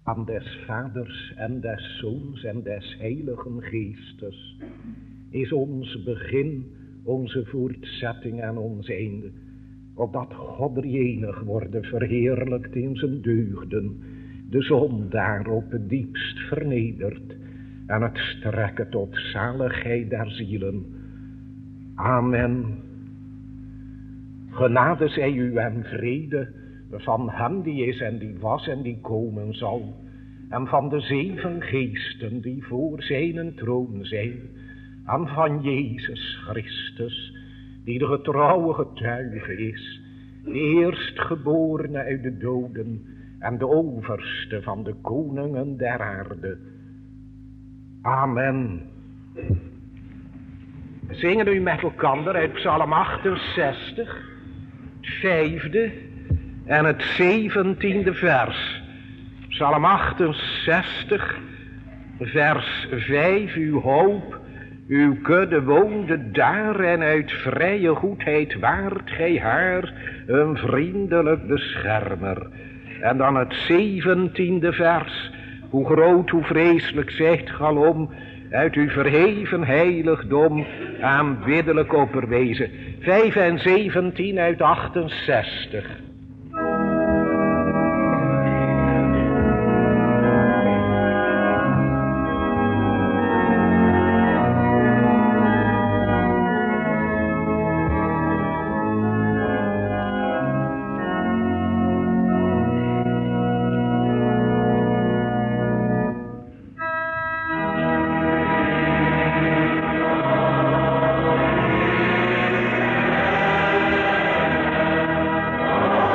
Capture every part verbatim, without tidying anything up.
Aan des Vaders en des Zoons en des Heiligen Geestes is ons begin, onze voortzetting en ons einde, opdat God drieënig worden verheerlijkt in zijn deugden, de zondaar op het diepst vernederd en het strekken tot zaligheid der zielen. Amen. Genade zij u en vrede van hem die is en die was en die komen zal, en van de zeven geesten die voor zijn troon zijn, en van Jezus Christus, die de getrouwe getuige is, de eerstgeborene uit de doden en de overste van de koningen der aarde. Amen. We zingen nu met elkaar uit Psalm achtenzestig, het vijfde en het zeventiende vers. Psalm achtenzestig, vers vijf. Uw hoop, uw kudde woonde daar en uit vrije goedheid waart gij haar een vriendelijk beschermer. En dan het zeventiende vers. Hoe groot, hoe vreselijk zegt Galom, uit uw verheven heiligdom aanbiddelijk opperwezen. Vijf en zeventien uit achtenzestig. Oh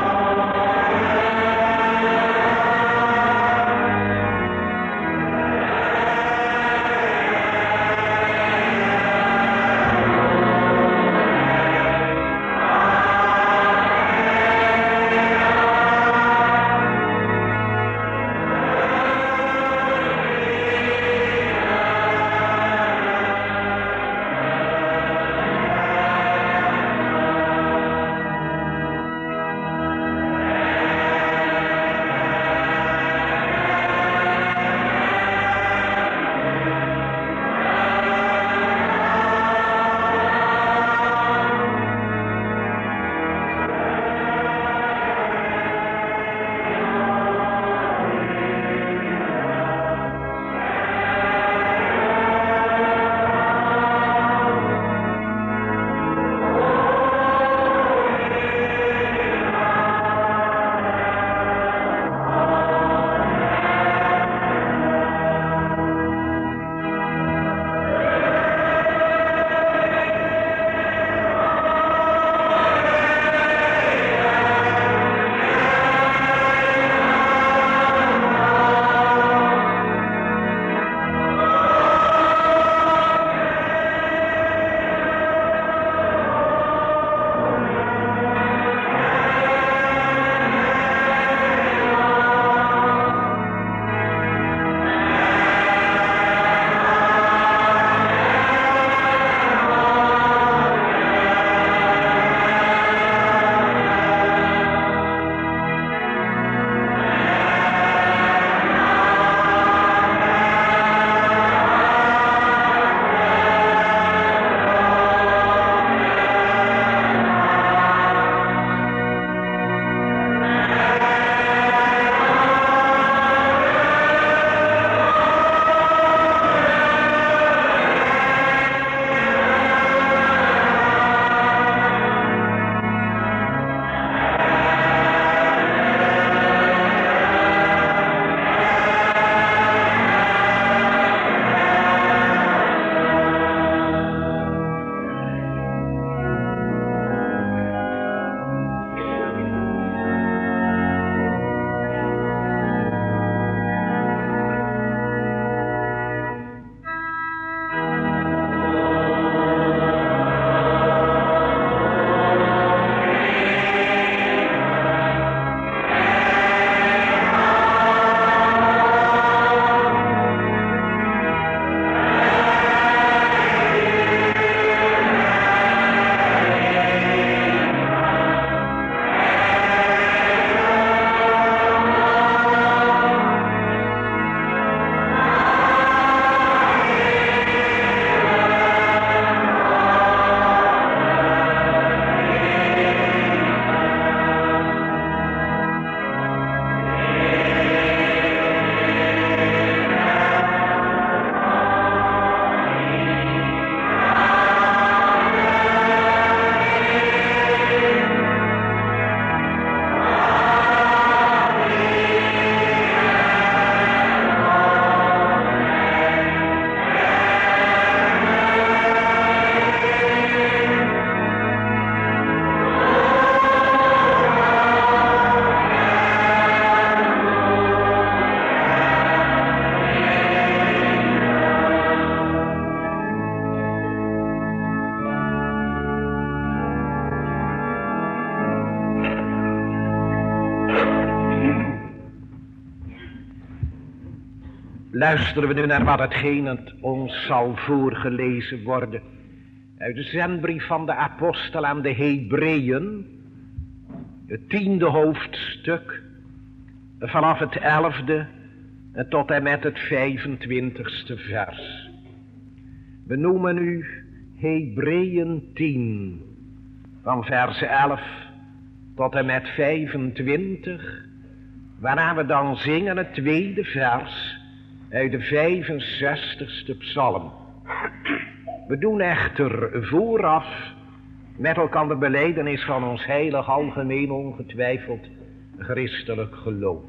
luisteren we nu naar wat hetgeen het ons zal voorgelezen worden uit de zendbrief van de apostel aan de Hebreeën, het tiende hoofdstuk, vanaf het elfde tot en met het vijfentwintigste vers. We noemen nu Hebreeën tien, van vers elf tot en met vijfentwintig, waarna we dan zingen het tweede vers uit de vijfenzestigste psalm. We doen echter vooraf met elkaar de belijdenis van ons heilig algemeen ongetwijfeld christelijk geloof.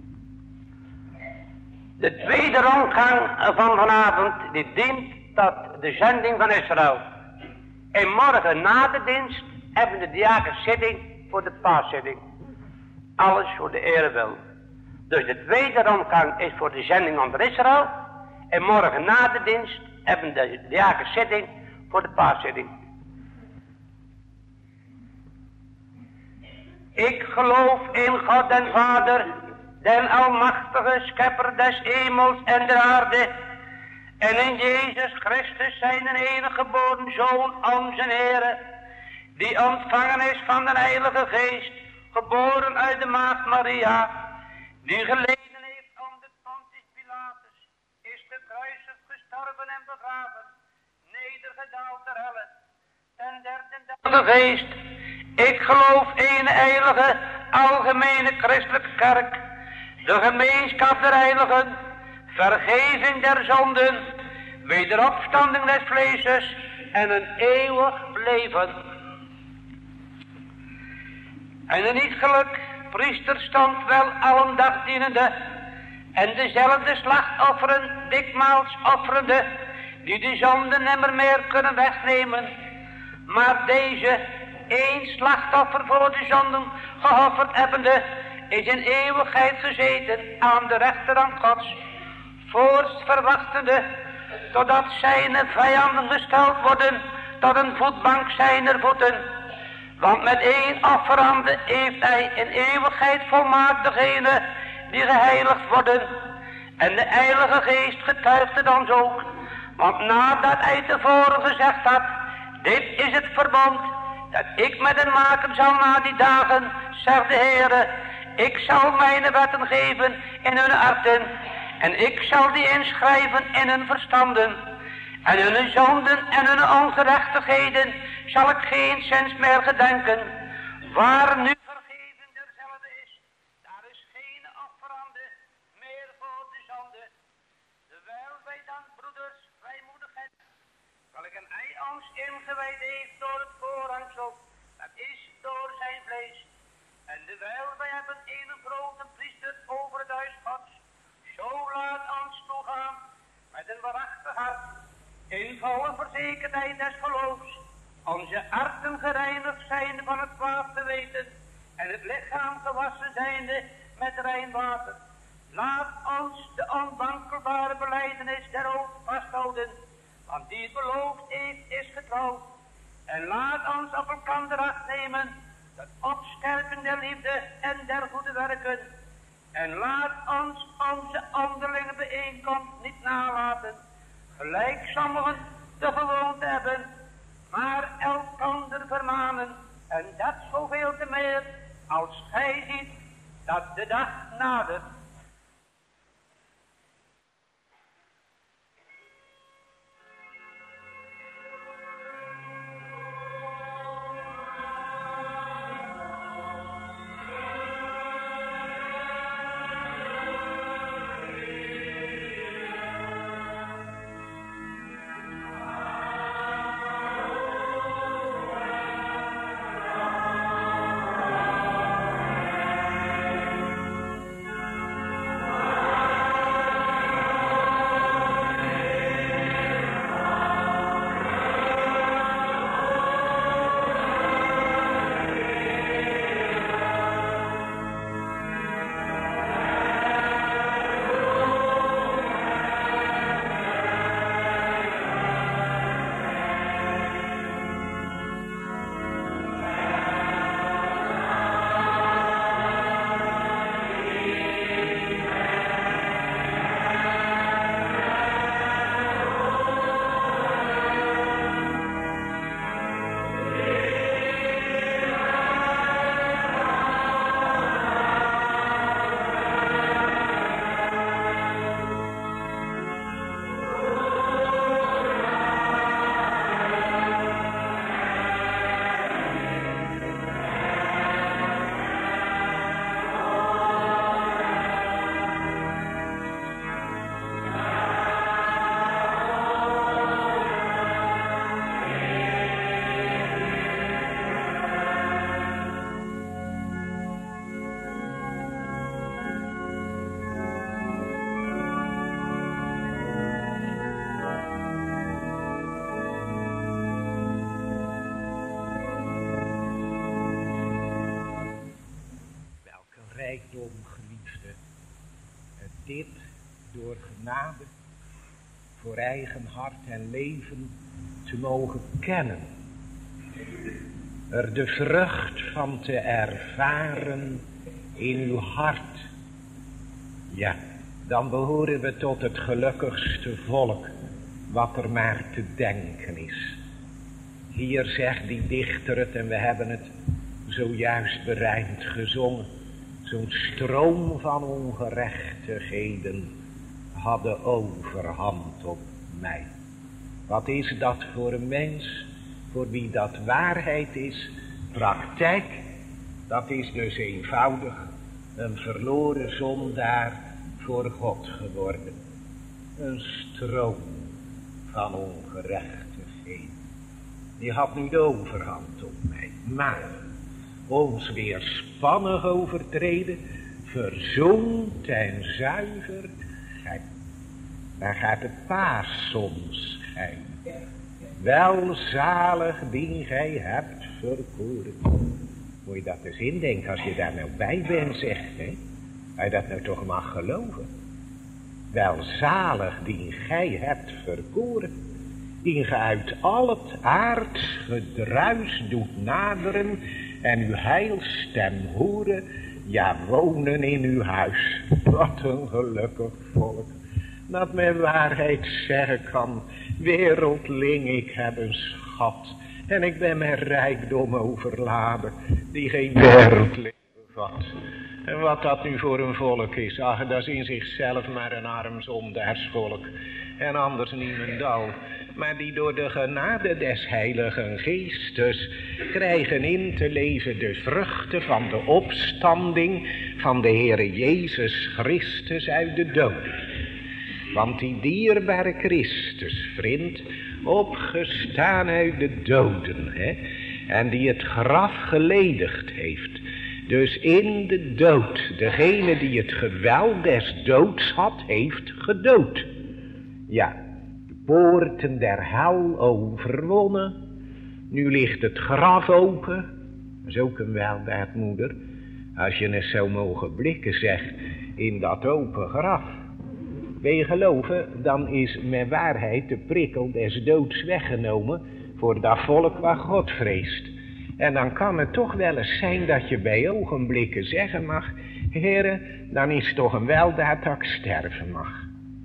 De tweede rondgang van vanavond die dient tot de zending van Israël. En morgen na de dienst hebben we de diakenszitting voor de paaszitting. Alles voor de ere wil. Dus de tweede rondgang is voor de zending onder Israël. En morgen na de dienst hebben we de diakenszitting voor de paaszitting. Ik geloof in God en Vader, den almachtige schepper des hemels en der aarde, en in Jezus Christus zijn enige geboren Zoon, onze Heere, die ontvangen is van de Heilige Geest, geboren uit de Maagd Maria, die geleden heeft onder Pontius Pilatus, is gekruisigd, gestorven en begraven, nedergedaald ter helle, ten derde dag Geest. Ik geloof een heilige, algemene christelijke kerk, de gemeenschap der heiligen, vergeving der zonden, wederopstanding des vleeses en een eeuwig leven. En een iegelijk priesterstand wel allendag dienende en dezelfde slachtofferen dikmaals offerende, die de zonden nimmer meer kunnen wegnemen, maar deze één slachtoffer voor de zonden geofferd hebbende, is in eeuwigheid gezeten aan de rechterhand Gods, voorst verwachtende, totdat zijn vijanden gesteld worden tot een voetbank zijner voeten. Want met één offerande heeft hij in eeuwigheid volmaakt degene die geheiligd worden. En de Heilige Geest getuigde dan ook, want nadat hij tevoren gezegd had, dit is het verbond dat ik met hen maken zal na die dagen, zegt de Heere, ik zal mijn wetten geven in hun harten, en ik zal die inschrijven in hun verstanden, en hun zonden en hun ongerechtigheden zal ik geen zins meer gedenken. Waar nu vergeving derzelfde is, daar is geen offerande meer voor de zonde. Terwijl wij dan, broeders, vrijmoedigheid, welke hij ons ingewijd heeft door het voorhangsel, dat is door zijn vlees. En terwijl wij hebben een grote priester over het huis Gods, zo laat ons toegaan met een waarachtig hart, in volle verzekerdheid des geloofs, onze harten gereinigd zijn van het kwaad te weten en het lichaam gewassen zijnde met rein water. Laat ons de onwankelbare belijdenis der hoop vasthouden, want die het beloofd heeft is getrouw. En laat ons op elkander acht nemen, tot opsterken der liefde en der goede werken. En laat ons onze onderlinge bijeenkomst niet nalaten, gelijk sommigen de gewoonte hebben, maar elkander vermanen, en dat zoveel te meer, als gij ziet dat de dag nadert. door genade voor eigen hart en leven te mogen kennen. Er de vrucht van te ervaren in uw hart. Ja, dan behoren we tot het gelukkigste volk wat er maar te denken is. Hier zegt die dichter het en we hebben het zojuist berijmd gezongen. Zo'n stroom van ongerechtigheden hadden overhand op mij. Wat is dat voor een mens, voor wie dat waarheid is, praktijk? Dat is dus eenvoudig een verloren zondaar voor God geworden. Een stroom van ongerechtigheden. Die had nu de overhand op mij. Maar ons weerspannig overtreden, verzoent en zuivert gij. Daar gaat het paasom schijnen. Welzalig die gij hebt verkoren. Moet je dat eens indenken als je daar nou bij bent, zegt, hè? Als je dat nou toch mag geloven. Welzalig die gij hebt verkoren. Die ge uit al het aards gedruis doet naderen en uw heilstem horen, ja wonen in uw huis. Wat een gelukkig volk, dat met waarheid zeggen kan, wereldling, ik heb een schat en ik ben met rijkdom overladen, die geen wereldling bevat. En wat dat nu voor een volk is, ach, dat is in zichzelf maar een arm zondaarsvolk en anders niemendal. Maar die door de genade des heiligen geestes krijgen in te leven de vruchten van de opstanding van de Heere Jezus Christus uit de dood. Want die dierbare Christus, vriend, opgestaan uit de doden, hè, en die het graf geledigd heeft. Dus in de dood, degene die het geweld des doods had, heeft gedood. Ja. Poorten der hel overwonnen. Nu ligt het graf open. Dat is ook een weldaad, moeder. Als je eens zou mogen blikken, zeg, in dat open graf. Wil je geloven, dan is met waarheid de prikkel des doods weggenomen voor dat volk waar God vreest. En dan kan het toch wel eens zijn dat je bij ogenblikken zeggen mag, Heere, dan is het toch een weldaad dat ik sterven mag.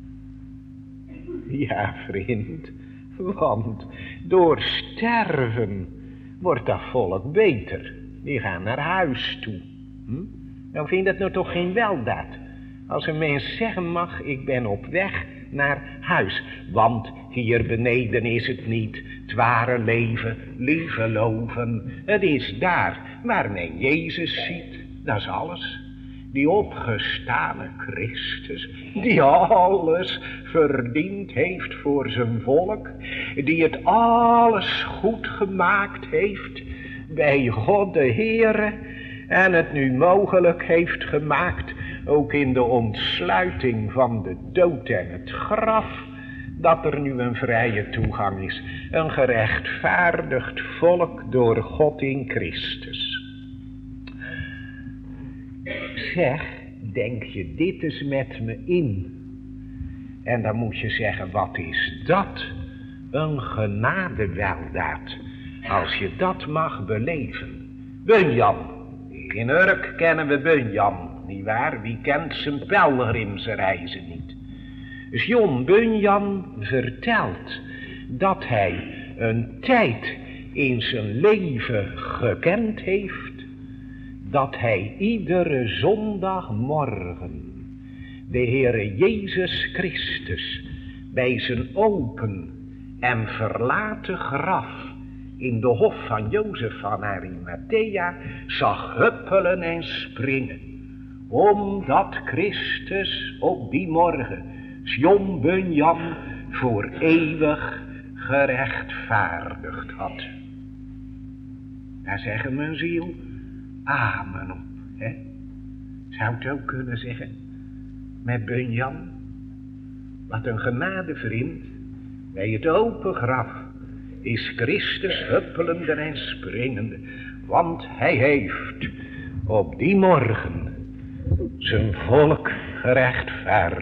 Ja, vriend, want door sterven wordt dat volk beter. Die gaan naar huis toe. Hm? Dan vind je dat nou toch geen weldaad. Als een mens zeggen mag, ik ben op weg naar huis. Want hier beneden is het niet, het ware leven, lieve loven. Het is daar waar men Jezus ziet, dat is alles. Die opgestane Christus, die alles verdiend heeft voor zijn volk, die het alles goed gemaakt heeft bij God de Heere en het nu mogelijk heeft gemaakt, ook in de ontsluiting van de dood en het graf, dat er nu een vrije toegang is, een gerechtvaardigd volk door God in Christus. Zeg, denk je dit eens met me in. En dan moet je zeggen, wat is dat? Een genadeweldaad. Als je dat mag beleven. Bunyan. In Urk kennen we Bunyan, nietwaar? Wie kent zijn pelgrimsreizen niet? Dus John Bunyan vertelt dat hij een tijd in zijn leven gekend heeft, dat hij iedere zondagmorgen de Heere Jezus Christus bij zijn open en verlaten graf in de hof van Jozef van Arimathea zag huppelen en springen, omdat Christus op die morgen John Bunyan voor eeuwig gerechtvaardigd had. Daar zeggen mijn ziel amen op, hè? Zou het ook kunnen zeggen met Bunyan, wat een genadevriend, bij het open graf is Christus huppelende en springende, want hij heeft op die morgen zijn volk gerechtvaardigd.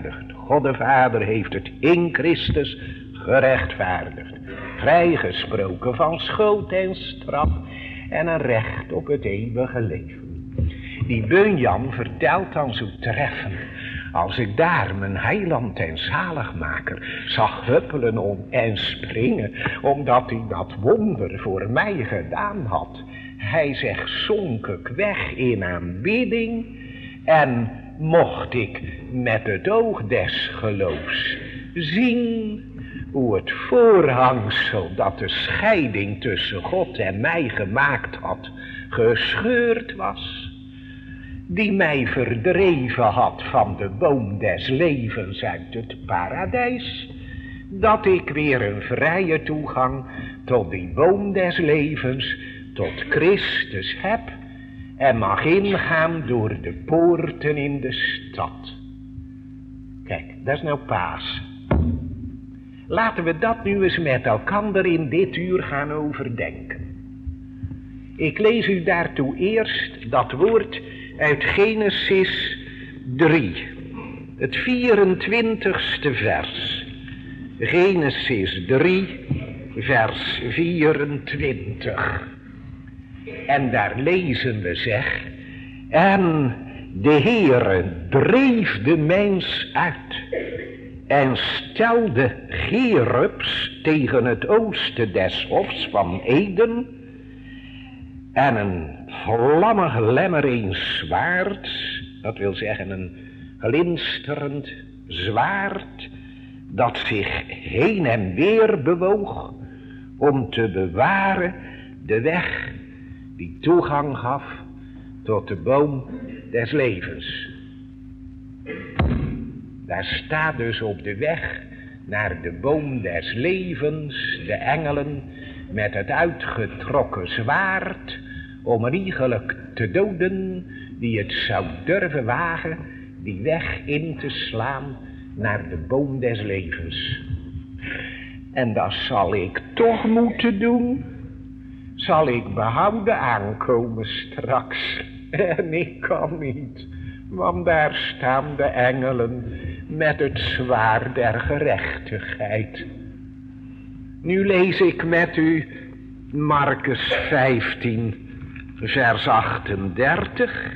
God de Vader heeft het in Christus gerechtvaardigd. Vrijgesproken van schuld en straf en een recht op het eeuwige leven. Die Beunjan vertelt dan zo treffend. Als ik daar mijn heiland en zaligmaker zag huppelen om en springen, omdat hij dat wonder voor mij gedaan had. Hij zegt, zonk ik weg in aanbidding en mocht ik met het oog des geloofs zien hoe het voorhangsel dat de scheiding tussen God en mij gemaakt had, gescheurd was. Die mij verdreven had van de boom des levens uit het paradijs. Dat ik weer een vrije toegang tot die boom des levens, tot Christus heb. En mag ingaan door de poorten in de stad. Kijk, dat is nou Pasen. Laten we dat nu eens met elkander in dit uur gaan overdenken. Ik lees u daartoe eerst dat woord uit Genesis drie. Het vierentwintigste vers. Genesis drie, vers vierentwintig. En daar lezen we zeg. En de Heere dreef de mens uit. En stelde Gerubs tegen het oosten des hofs van Eden. En een vlammig lemmer een zwaard. Dat wil zeggen een glinsterend zwaard. Dat zich heen en weer bewoog. Om te bewaren de weg die toegang gaf tot de boom des levens. Daar staat dus op de weg naar de boom des levens de engelen met het uitgetrokken zwaard om een iegelijk te doden die het zou durven wagen die weg in te slaan naar de boom des levens. En dat zal ik toch moeten doen. Zal ik behouden aankomen straks. En ik kan niet. Want daar staan de engelen met het zwaard der gerechtigheid. Nu lees ik met u Markus vijftien, vers achtendertig.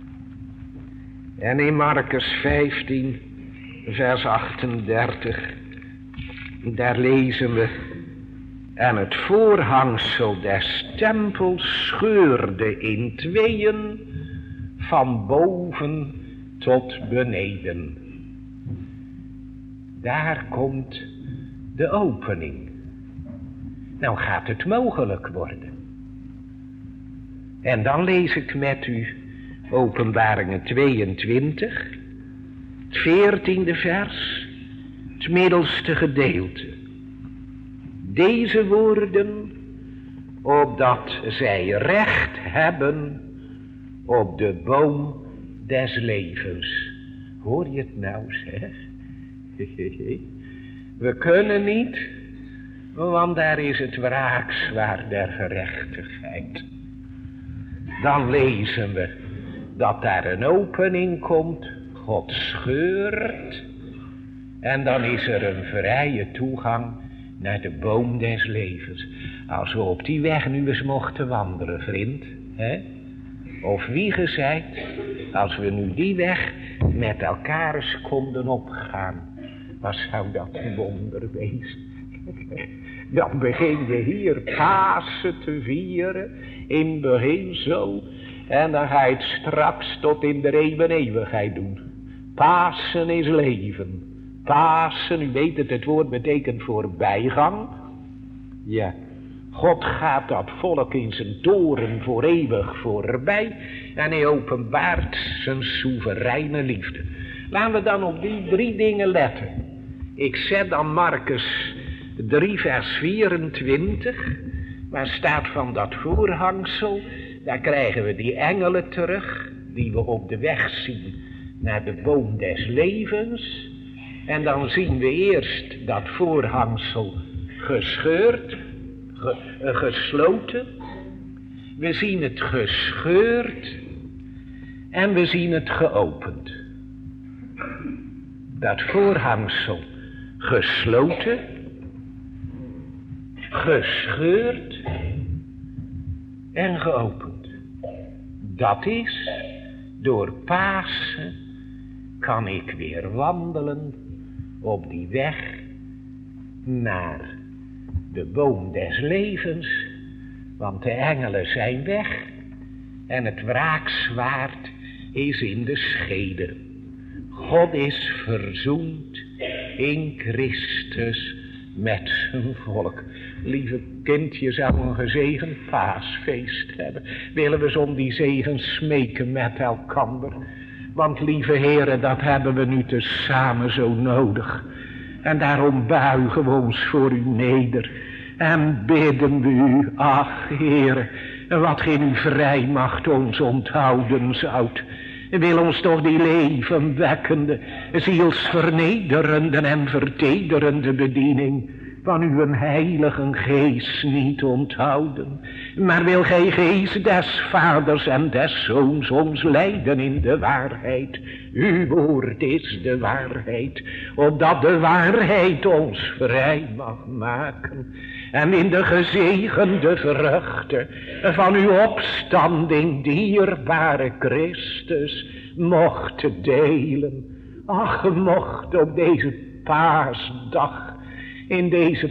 En in Markus vijftien, vers achtendertig, daar lezen we. En het voorhangsel des tempels scheurde in tweeën, van boven tot beneden. Daar komt de opening. Nou gaat het mogelijk worden. En dan lees ik met u Openbaringen tweeëntwintig, het veertiende vers, het middelste gedeelte. Deze woorden, opdat zij recht hebben op de boom des levens. Hoor je het nou zeg? We kunnen niet, want daar is het wraakzwaard der gerechtigheid. Dan lezen we dat daar een opening komt, God scheurt, en dan is er een vrije toegang naar de boom des levens. Als we op die weg nu eens mochten wandelen, vriend, hè? Of wie gezegd, als we nu die weg met elkaar eens konden opgaan, wat zou dat een wonder wezen? Dan begin je hier Pasen te vieren, in het begin zo, en dan ga je het straks tot in de eeuwen eeuwigheid doen. Pasen is leven. Pasen, u weet het, het woord betekent voorbijgang. Ja, God gaat dat volk in zijn toren voor eeuwig voorbij en hij openbaart zijn soevereine liefde. Laten we dan op die drie dingen letten. Ik zet dan Markus drie vers vierentwintig, waar staat van dat voorhangsel, daar krijgen we die engelen terug, die we op de weg zien naar de boom des levens. En dan zien we eerst dat voorhangsel gescheurd, ge, uh, gesloten. We zien het gescheurd en we zien het geopend. dat voorhangsel gesloten, gescheurd en geopend. Dat is, door Pasen kan ik weer wandelen op die weg naar de boom des levens, want de engelen zijn weg en het wraakzwaard is in de schede. God is verzoend in Christus met zijn volk. Lieve kind, je zou een gezegend paasfeest hebben. Willen we om die zegen smeken met elkander. Want lieve heren, dat hebben we nu tezamen zo nodig. En daarom buigen we ons voor u neder. En bidden we u, ach heren, wat geen uw vrijmacht ons onthouden zoudt. Wil ons toch die levenwekkende, zielsvernederende en vertederende bediening van uw heilige geest niet onthouden. Maar wil gij geest des vaders en des zoons ons leiden in de waarheid. Uw woord is de waarheid, opdat de waarheid ons vrij mag maken. En in de gezegende vruchten van uw opstanding, dierbare Christus, mocht delen. Ach, mocht op deze paasdag, in deze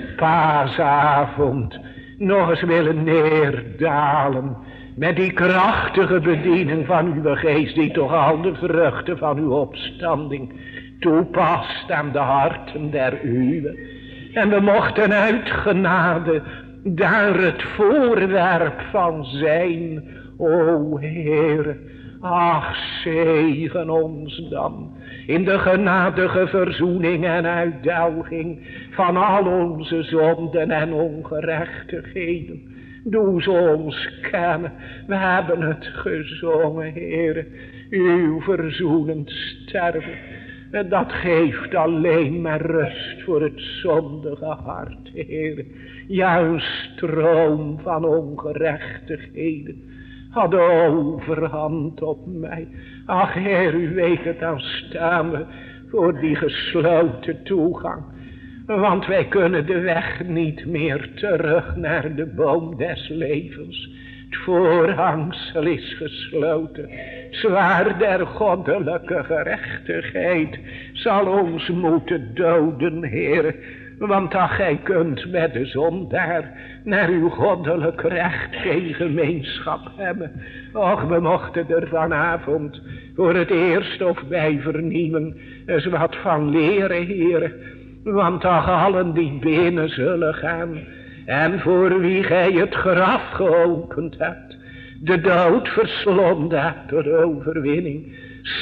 paasavond, nog eens willen neerdalen met die krachtige bediening van uw geest, die toch al de vruchten van uw opstanding toepast aan de harten der uwen. En we mochten uit genade daar het voorwerp van zijn. O Heere, ach, zegen ons dan in de genadige verzoening en uitdelging van al onze zonden en ongerechtigheden. Doe ze ons kennen, we hebben het gezongen, Heere, uw verzoenend sterven. Dat geeft alleen maar rust voor het zondige hart, Heere. Juist stroom van ongerechtigheden had overhand op mij. Ach, Heer, u weet het, dan staan we voor die gesloten toegang. Want wij kunnen de weg niet meer terug naar de boom des levens. Het voorhangsel is gesloten. Het zwaard der goddelijke gerechtigheid zal ons moeten doden, Heer. Want ach, gij kunt met de zondaar naar uw goddelijk recht geen gemeenschap hebben. Och, we mochten er vanavond voor het eerst of bij verniemen eens wat van leren, Heer. Want ach, allen die binnen zullen gaan en voor wie gij het graf geopend hebt, de dood verslonden hebt door overwinning,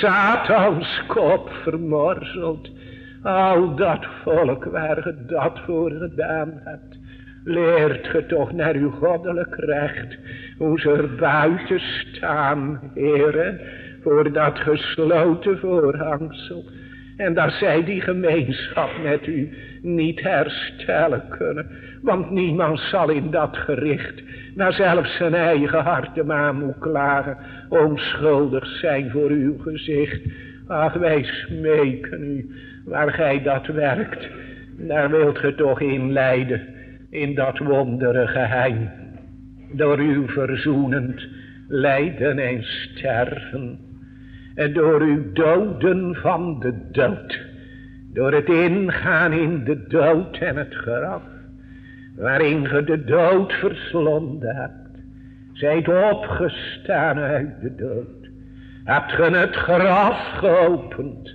Satans kop vermorzeld. Al dat volk waar ge dat voor gedaan hebt, leert ge toch naar uw goddelijk recht, hoe ze er buiten staan, Heere, voor dat gesloten voorhangsel. En dat zij die gemeenschap met u niet herstellen kunnen. Want niemand zal in dat gericht, naar zelfs zijn eigen hart de maan moet klagen, onschuldig zijn voor uw gezicht. Ach, wij smeken u, waar gij dat werkt, daar wilt ge toch in leiden, in dat wondere geheim. Door uw verzoenend lijden en sterven. En door uw doden van de dood. Door het ingaan in de dood en het graf. Waarin ge de dood verslonden hebt. Zijt opgestaan uit de dood. Hebt ge het graf geopend.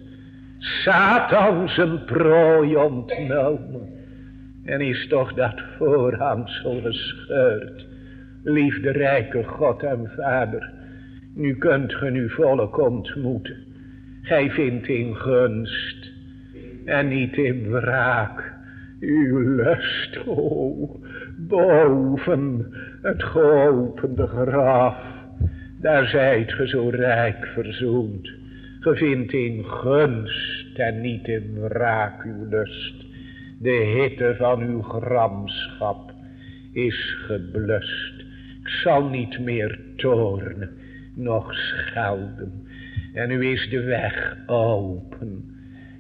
Satan zijn prooi ontnomen. En is toch dat voorhangsel gescheurd. Liefderijke God en Vader. Nu kunt ge uw volk ontmoeten. Gij vindt in gunst en niet in wraak uw lust, o, boven het geopende graf. Daar zijt ge zo rijk verzoend. Ge vindt in gunst en niet in wraak uw lust. De hitte van uw gramschap is geblust. Ik zal niet meer toornen, nog schelden. En nu is de weg open.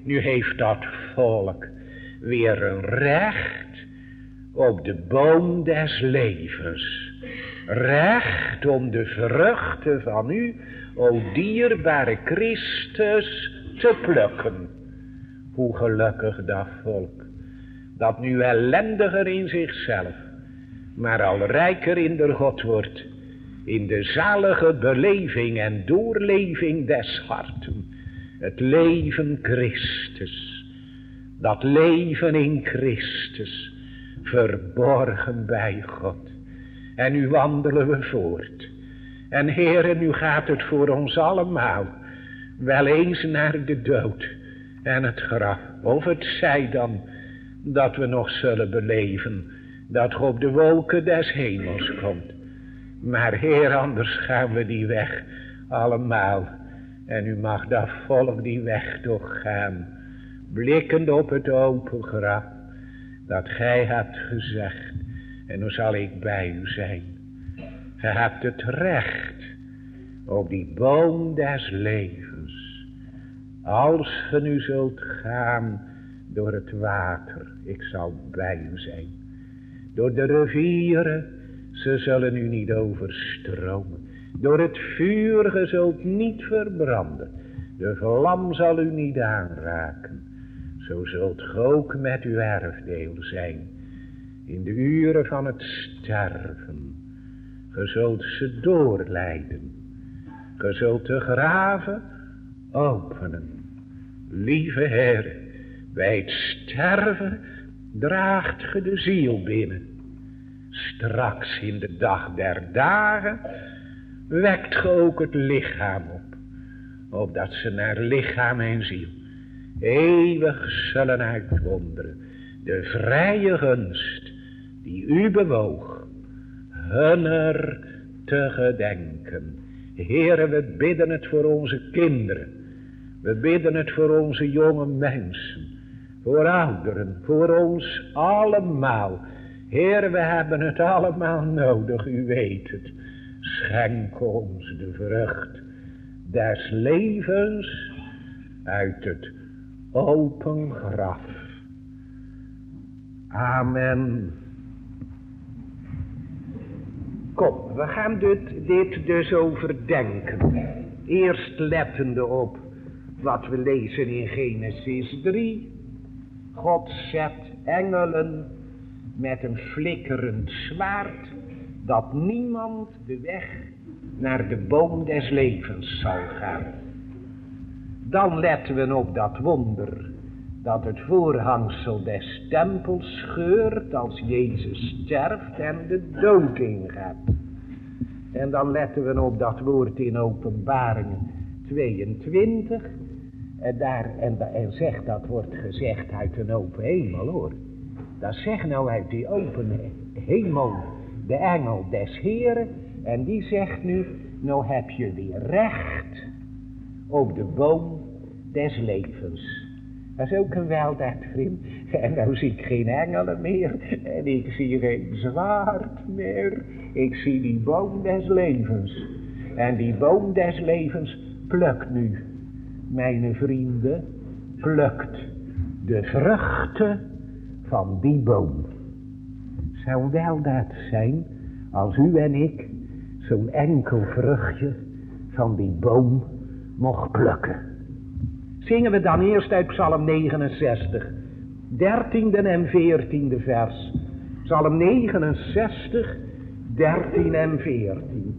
Nu heeft dat volk weer een recht op de boom des levens. Recht om de vruchten van u, o dierbare Christus, te plukken. Hoe gelukkig dat volk, dat nu ellendiger in zichzelf, maar al rijker in de God wordt, in de zalige beleving en doorleving des harten. Het leven Christus, dat leven in Christus, verborgen bij God. En nu wandelen we voort. En Heere, nu gaat het voor ons allemaal wel eens naar de dood en het graf. Of het zij dan dat we nog zullen beleven dat God op de wolken des hemels komt. Maar Heer, anders gaan we die weg allemaal. En u mag dat volk die weg toch gaan, blikkend op het open graf, dat gij hebt gezegd, en dan zal ik bij u zijn. Gij hebt het recht op die boom des levens. Als ge nu zult gaan door het water, ik zal bij u zijn. Door de rivieren, ze zullen u niet overstromen. Door het vuur, ge zult niet verbranden. De vlam zal u niet aanraken. Zo zult ge ook met uw erfdeel zijn. In de uren van het sterven. Ge zult ze doorleiden. Ge zult de graven openen. Lieve Heer, bij het sterven draagt ge de ziel binnen. Straks in de dag der dagen wekt ge ook het lichaam op, opdat ze naar lichaam en ziel eeuwig zullen uitwonderen de vrije gunst die u bewoog, hunner te gedenken. Heere, we bidden het voor onze kinderen, we bidden het voor onze jonge mensen, voor ouderen, voor ons allemaal. Heere, we hebben het allemaal nodig, u weet het. Schenk ons de vrucht des levens uit het open graf. Amen. Kom, we gaan dit, dit dus overdenken. Eerst lettende op wat we lezen in Genesis drie. God zet engelen met een flikkerend zwaard, dat niemand de weg naar de boom des levens zal gaan. Dan letten we op dat wonder, dat het voorhangsel des tempels scheurt als Jezus sterft en de dood ingaat. En dan letten we op dat woord in Openbaringen tweeëntwintig. En, daar, en, en zegt, dat wordt gezegd uit een open hemel, hoor. Dat zegt nou uit die open hemel de engel des Heren. En die zegt nu, nou heb je weer recht op de boom des levens. Dat is ook een weldaad, vriend. En nou zie ik geen engelen meer. En ik zie geen zwaard meer. Ik zie die boom des levens. En die boom des levens plukt nu, mijn vrienden, plukt de vruchten van die boom. Zou weldaad zijn als u en ik zo'n enkel vruchtje van die boom mocht plukken. Zingen we dan eerst uit Psalm negenenzestig, dertiende en veertiende vers. Psalm negenenzestig, dertien en veertien.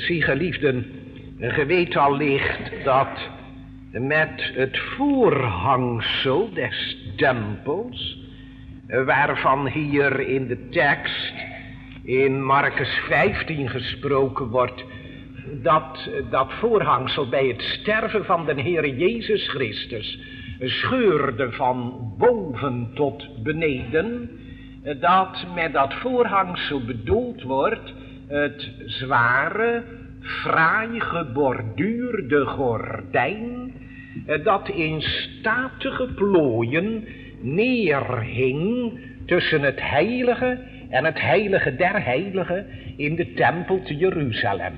Zie geliefden, ge weet allicht dat met het voorhangsel des tempels, waarvan hier in de tekst in Marcus vijftien gesproken wordt, dat dat voorhangsel bij het sterven van de Heere Jezus Christus scheurde van boven tot beneden, dat met dat voorhangsel bedoeld wordt het zware, fraai geborduurde gordijn dat in statige plooien neerhing tussen het heilige en het heilige der heiligen in de tempel te Jeruzalem.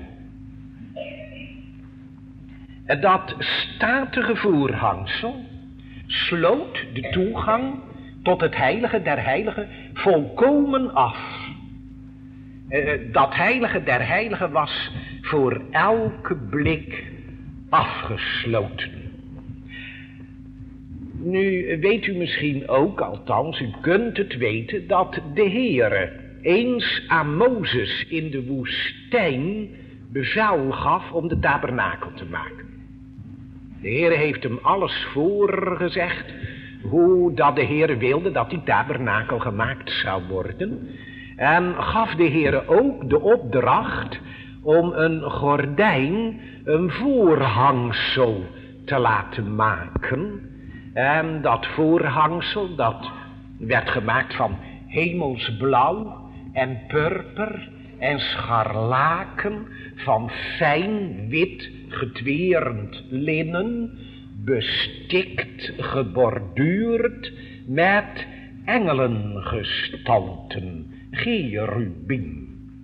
Dat statige voorhangsel sloot de toegang tot het heilige der heiligen volkomen af. Dat heilige der heiligen was voor elke blik afgesloten. Nu weet u misschien ook, althans u kunt het weten, dat de Heere eens aan Mozes in de woestijn bevel gaf om de tabernakel te maken. De Heere heeft hem alles voorgezegd hoe dat de Heere wilde dat die tabernakel gemaakt zou worden. En gaf de Heere ook de opdracht om een gordijn, een voorhangsel te laten maken. En dat voorhangsel, dat werd gemaakt van hemelsblauw en purper en scharlaken, van fijn wit getweerd linnen, bestikt, geborduurd met engelengestalten, cherubim.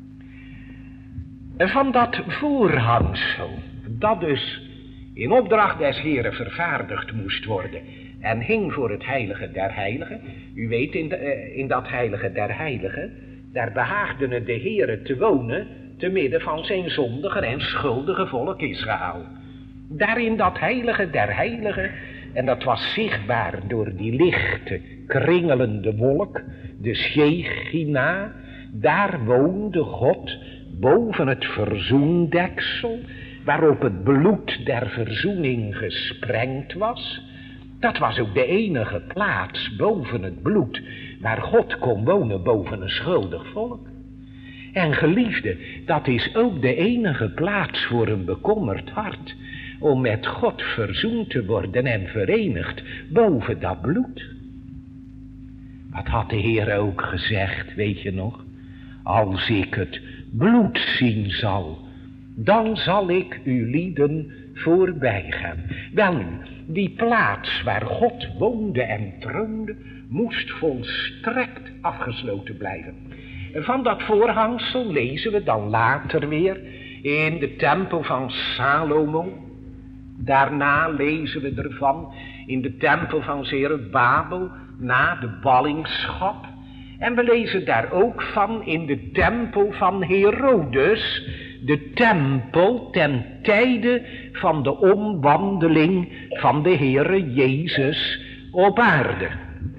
Van dat voorhangsel, dat dus in opdracht des Heren vervaardigd moest worden en hing voor het heilige der heiligen. U weet, in, de, in dat heilige der heiligen, daar behaagde het de Heren te wonen te midden van zijn zondige en schuldige volk Israël. Daar in dat heilige der heiligen, en dat was zichtbaar door die lichte, kringelende wolk, de Shechina, daar woonde God boven het verzoendeksel, waarop het bloed der verzoening gesprengd was. Dat was ook de enige plaats boven het bloed waar God kon wonen boven een schuldig volk. En geliefde, dat is ook de enige plaats voor een bekommerd hart, om met God verzoend te worden en verenigd boven dat bloed. Wat had de Heer ook gezegd, weet je nog? Als ik het bloed zien zal, dan zal ik uw lieden voorbij gaan. Wel nu, die plaats waar God woonde en troonde, moest volstrekt afgesloten blijven. Van dat voorhangsel lezen we dan later weer in de tempel van Salomo. Daarna lezen we ervan in de tempel van Zerubabel na de ballingschap. En we lezen daar ook van in de tempel van Herodes, de tempel ten tijde van de omwandeling van de Heere Jezus op aarde.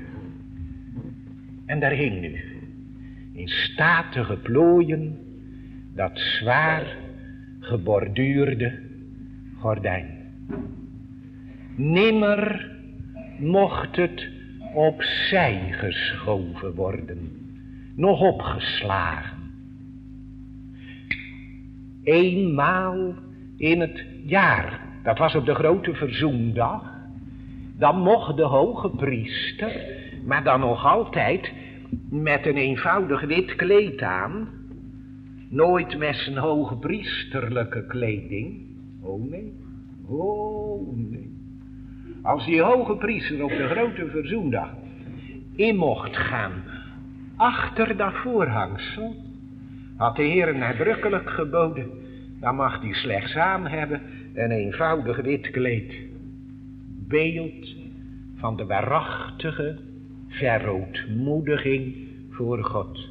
En daar hing nu in statige plooien dat zwaar geborduurde gordijn. Nimmer mocht het opzij geschoven worden, nog opgeslagen. Eenmaal in het jaar, dat was op de grote verzoendag, dan mocht de hoge priester, maar dan nog altijd met een eenvoudig wit kleed aan, nooit met zijn hoge priesterlijke kleding. Oh nee, oh nee. Als die hoge priester op de grote verzoendag in mocht gaan achter dat voorhangsel, had de Heer nadrukkelijk geboden, dan mag hij slechts aan hebben een eenvoudig wit kleed. Beeld van de waarachtige verootmoediging voor God.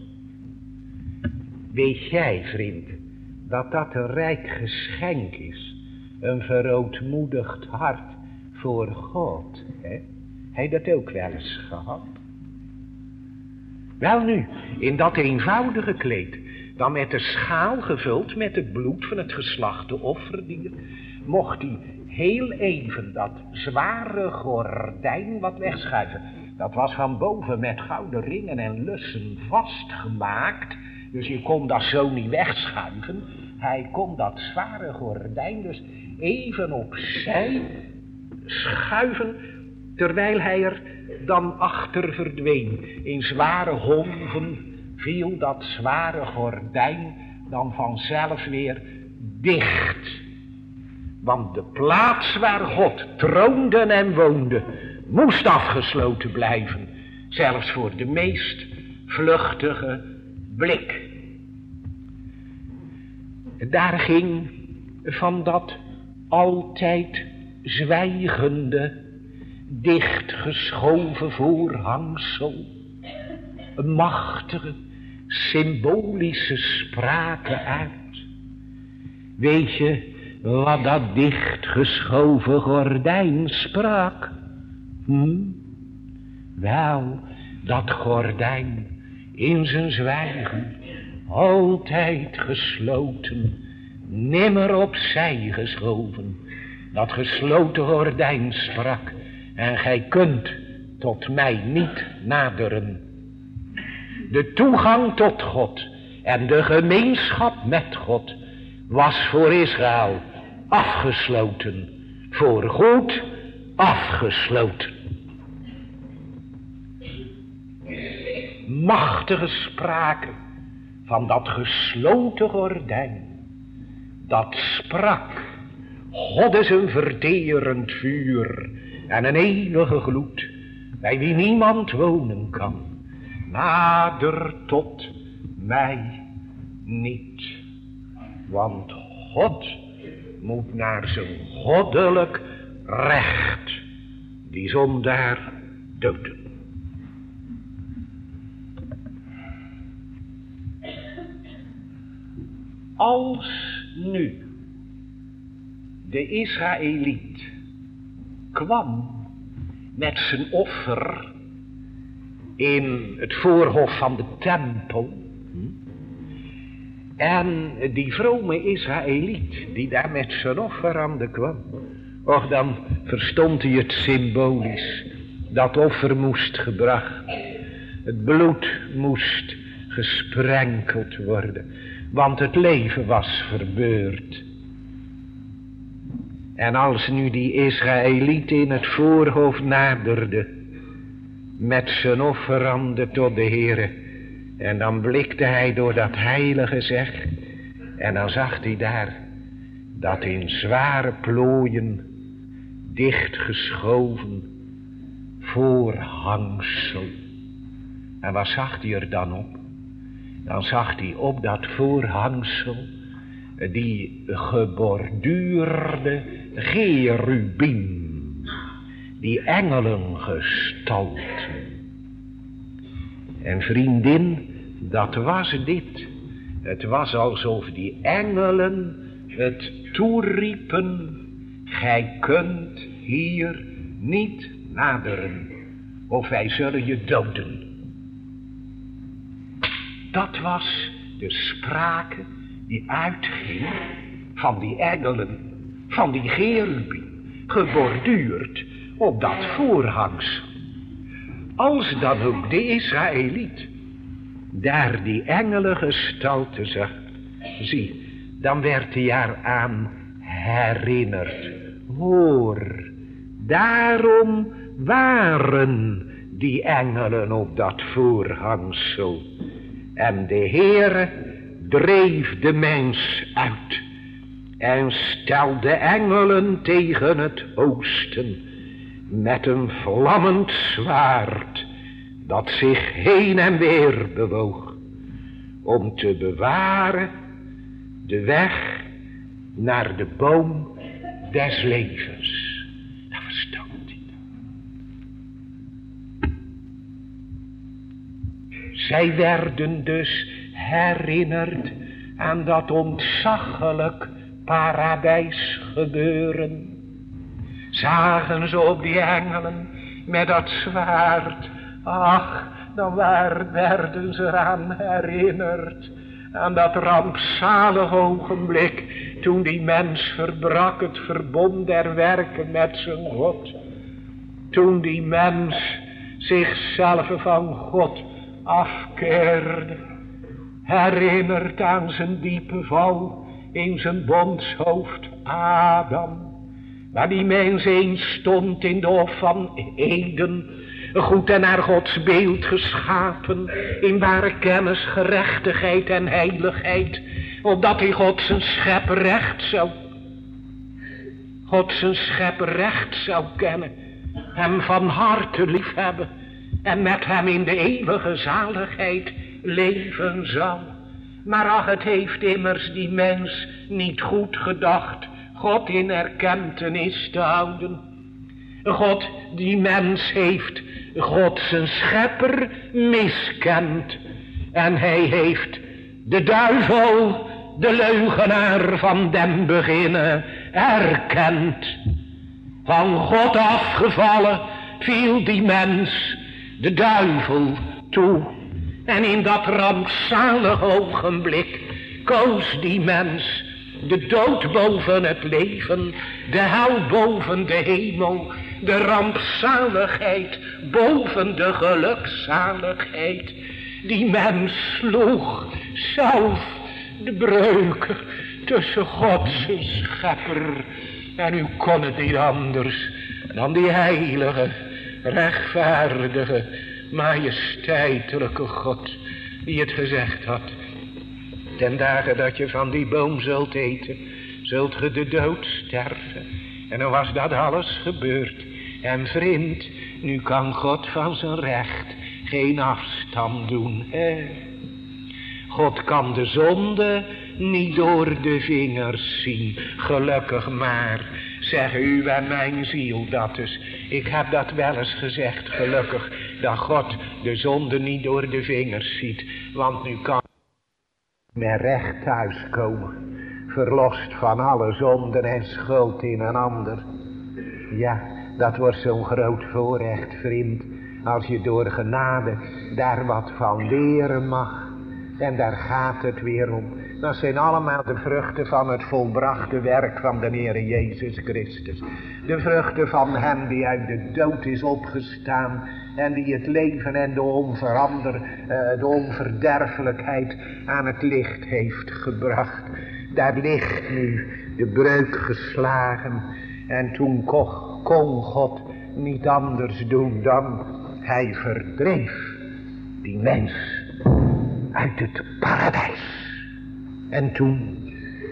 Weet jij, vriend, dat dat een rijk geschenk is, een verootmoedigd hart voor God, hè? Hij dat ook wel eens gehad? Wel nu, in dat eenvoudige kleed dan met de schaal gevuld met het bloed van het geslachte offerdier, mocht hij heel even dat zware gordijn wat wegschuiven. Dat was van boven met gouden ringen en lussen vastgemaakt, dus je kon dat zo niet wegschuiven. Hij kon dat zware gordijn dus even opzij schuiven, terwijl hij er dan achter verdween. In zware golven viel dat zware gordijn dan vanzelf weer dicht. Want de plaats waar God troonde en woonde, moest afgesloten blijven, zelfs voor de meest vluchtige blik. Daar ging van dat altijd zwijgende, dichtgeschoven voorhangsel een machtige, symbolische sprake uit. Weet je wat dat dichtgeschoven gordijn sprak? Hm? Wel, dat gordijn in zijn zwijgen, altijd gesloten, nimmer opzij geschoven. Dat gesloten gordijn sprak: en gij kunt tot mij niet naderen. De toegang tot God en de gemeenschap met God was voor Israël afgesloten, voor goed afgesloten. Machtige sprake van dat gesloten gordijn, dat sprak: God is een verterend vuur en een eeuwige gloed, bij wie niemand wonen kan. Nader tot mij niet, want God moet naar zijn goddelijk recht die zondaar doden. Als nu de Israëliet kwam met zijn offer in het voorhof van de tempel, en die vrome Israëliet die daar met zijn offer aan de kwam, och, dan verstond hij het symbolisch. Dat offer moest gebracht, het bloed moest gesprenkeld worden, want het leven was verbeurd. En als nu die Israëliet in het voorhof naderde met zijn offeranden tot de Heere, en dan blikte hij door dat heilige zeg, en dan zag hij daar dat in zware plooien dichtgeschoven voorhangsel. En wat zag hij er dan op? Dan zag hij op dat voorhangsel die geborduurde cherubim, die engelengestalte. En vriendin, dat was dit. Het was alsof die engelen het toeriepen: gij kunt hier niet naderen, of wij zullen je doden. Dat was de sprake die uitging van die engelen, van die cherubim, geborduurd op dat voorhangsel. Als dan ook de Israëliet daar die engelengestalte zag, zie, dan werd hij eraan herinnerd. Hoor, daarom waren die engelen op dat voorhangsel. En de Heere dreef de mens uit en stelde engelen tegen het oosten met een vlammend zwaard dat zich heen en weer bewoog, om te bewaren de weg naar de boom des levens. Dat verstond hij. Zij werden dus herinnerd aan dat ontzaglijk paradijs gebeuren. Zagen ze op die engelen met dat zwaard. Ach, dan waar werden ze eraan herinnerd aan dat rampzalig ogenblik, toen die mens verbrak het verbond der werken met zijn God. Toen die mens zichzelf van God afkeerde, herinnert aan zijn diepe val in zijn bondshoofd Adam, waar die mens eens stond in de hof van Eden, goed en naar Gods beeld geschapen, in ware kennis, gerechtigheid en heiligheid, opdat hij God zijn schepper recht zou, God zijn schepper recht zou kennen, hem van harte liefhebben en met hem in de eeuwige zaligheid leven zou. Maar ach, het heeft immers die mens niet goed gedacht God in erkentenis te houden. God, die mens heeft God zijn schepper miskend. En hij heeft de duivel, de leugenaar van den beginnen, erkend. Van God afgevallen viel die mens de duivel toe. En in dat rampzalig ogenblik koos die mens de dood boven het leven, de hel boven de hemel, de rampzaligheid boven de gelukzaligheid. Die mens sloeg zelf de breuk tussen God zijn schepper. En u kon het niet anders dan die heilige, rechtvaardige, majesteitelijke God die het gezegd had: ten dagen dat je van die boom zult eten, zult ge de dood sterven. En dan was dat alles gebeurd. En vriend, nu kan God van zijn recht geen afstand doen. Hè? God kan de zonde niet door de vingers zien. Gelukkig maar, zeg u en mijn ziel dat dus. Ik heb dat wel eens gezegd, gelukkig dat God de zonde niet door de vingers ziet. Want nu kan met recht thuiskomen, verlost van alle zonden en schuld in een ander. Ja, dat wordt zo'n groot voorrecht, vriend, als je door genade daar wat van leren mag. En daar gaat het weer om. Dat zijn allemaal de vruchten van het volbrachte werk van de Heer Jezus Christus. De vruchten van hem die uit de dood is opgestaan en die het leven en de onverander, uh, de onverderfelijkheid aan het licht heeft gebracht. Daar ligt nu de breuk geslagen en toen kon God niet anders doen dan hij verdreef die mens uit het paradijs. En toen,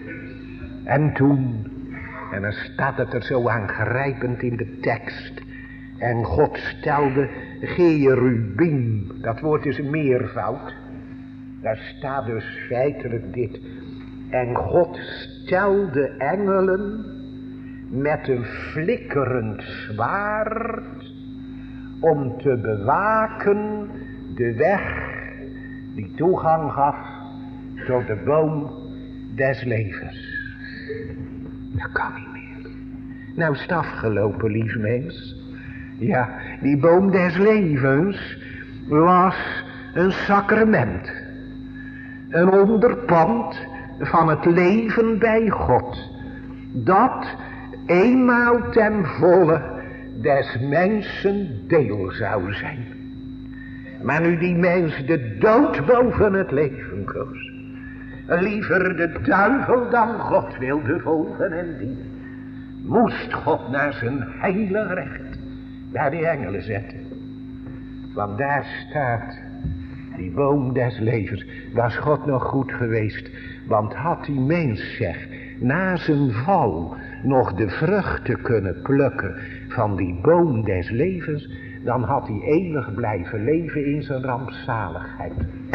en toen, en dan staat het er zo aangrijpend in de tekst. En God stelde cherubim, dat woord is een meervoud. Daar staat dus feitelijk dit. En God stelde engelen met een flikkerend zwaard om te bewaken de weg die toegang gaf tot de boom des levens. Dat kan niet meer. Nou is het afgelopen, lief mens. Ja, die boom des levens was een sacrament. Een onderpand van het leven bij God. Dat eenmaal ten volle des mensen deel zou zijn. Maar nu die mens de dood boven het leven koos, liever de duivel dan God wilde volgen en dienen, moest God naar zijn heilig recht naar die engelen zetten. Want daar staat die boom des levens. Was God nog goed geweest, want had die mens, zeg, na zijn val nog de vruchten kunnen plukken van die boom des levens, dan had hij eeuwig blijven leven in zijn rampzaligheid.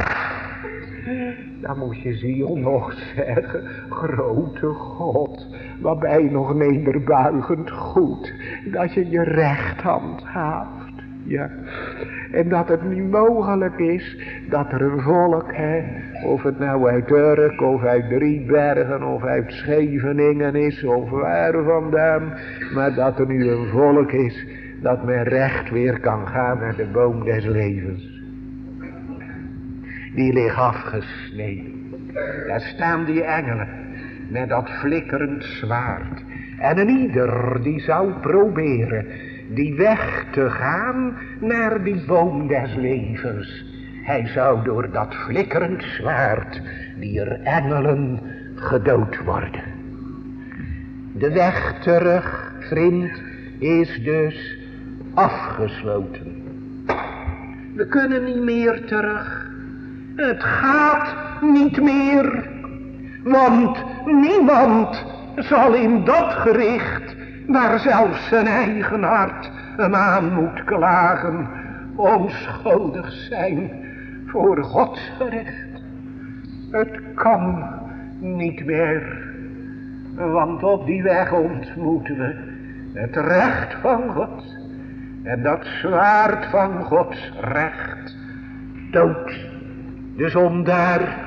Dan moet je ziel nog zeggen: grote God, wat ben je nog nederbuigend goed, dat je je recht handhaaft. Ja. En dat het niet mogelijk is dat er een volk, hè, of het nou uit Urk of uit Driebergen of uit Scheveningen is of waar vandaan, maar dat er nu een volk is dat met recht weer kan gaan naar de boom des levens. Die ligt afgesneden. Daar staan die engelen met dat flikkerend zwaard. En een ieder die zou proberen die weg te gaan naar die boom des levens. Hij zou door dat flikkerend zwaard die er engelen gedood worden. De weg terug, vriend, is dus afgesloten. We kunnen niet meer terug. Het gaat niet meer. Want niemand zal in dat gericht, waar zelfs zijn eigen hart hem aan moet klagen, onschuldig zijn voor Gods gericht. Het kan niet meer. Want op die weg ontmoeten we het recht van God. En dat zwaard van Gods recht. Dood. De zondaar.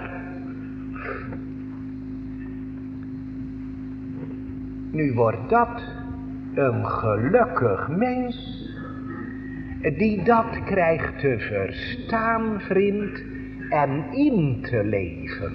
Nu wordt dat een gelukkig mens. Die dat krijgt te verstaan, vriend. En in te leven.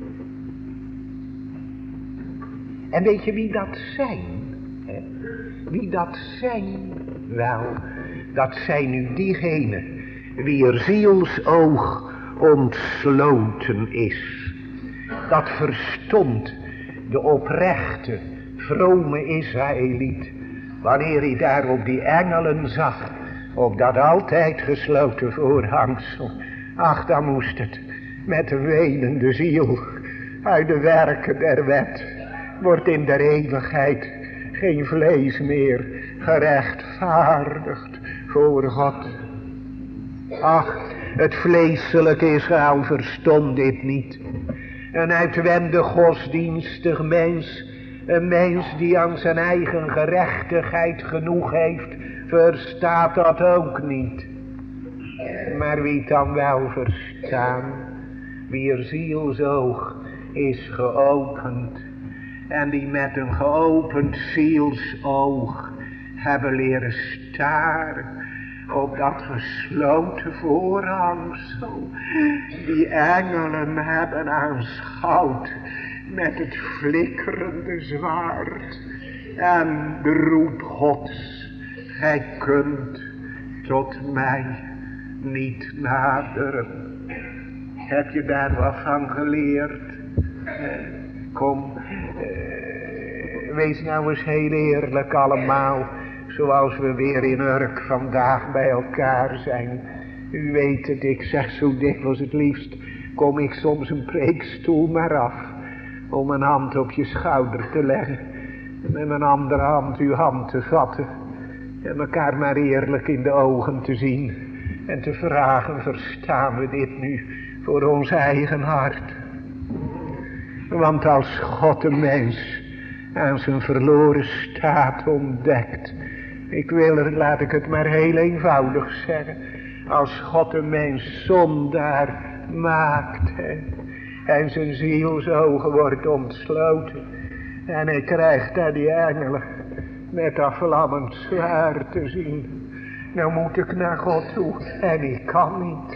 En weet je wie dat zijn? Hè? Wie dat zijn? Wel, dat zijn nu diegenen wier zielsoog ontsloten is. Dat verstond de oprechte, vrome Israëliet, wanneer hij daar op die engelen zag, op dat altijd gesloten voorhangsel. Ach, dan moest het met de wenende ziel uit de werken der wet. Wordt in der eeuwigheid geen vlees meer gerechtvaardigd voor God. Ach, het vleeselijke Israël verstond dit niet. Een uitwendig godsdienstig mens, een mens die aan zijn eigen gerechtigheid genoeg heeft, verstaat dat ook niet. Maar wie het dan wel verstaan, wier zielsoog is geopend, en die met een geopend zielsoog hebben leren staren op dat gesloten voorhangsel. Die engelen hebben aanschouwd met het flikkerende zwaard. En de roep Gods, gij kunt tot mij niet naderen. Heb je daar wat van geleerd? Kom, uh, wees nou eens heel eerlijk allemaal, zoals we weer in Urk vandaag bij elkaar zijn. U weet het, ik zeg zo dikwijls het liefst, kom ik soms een preekstoel maar af, om een hand op je schouder te leggen, en met mijn andere hand uw hand te vatten, en elkaar maar eerlijk in de ogen te zien, en te vragen, verstaan we dit nu voor ons eigen hart? Want als God een mens aan zijn verloren staat ontdekt, ik wil er, laat ik het maar heel eenvoudig zeggen, als God een mens zondaar maakt, hè, en zijn zielsogen wordt ontsloten, en hij krijgt daar die engelen met dat vlammend zwaard te zien, nou moet ik naar God toe, en ik kan niet.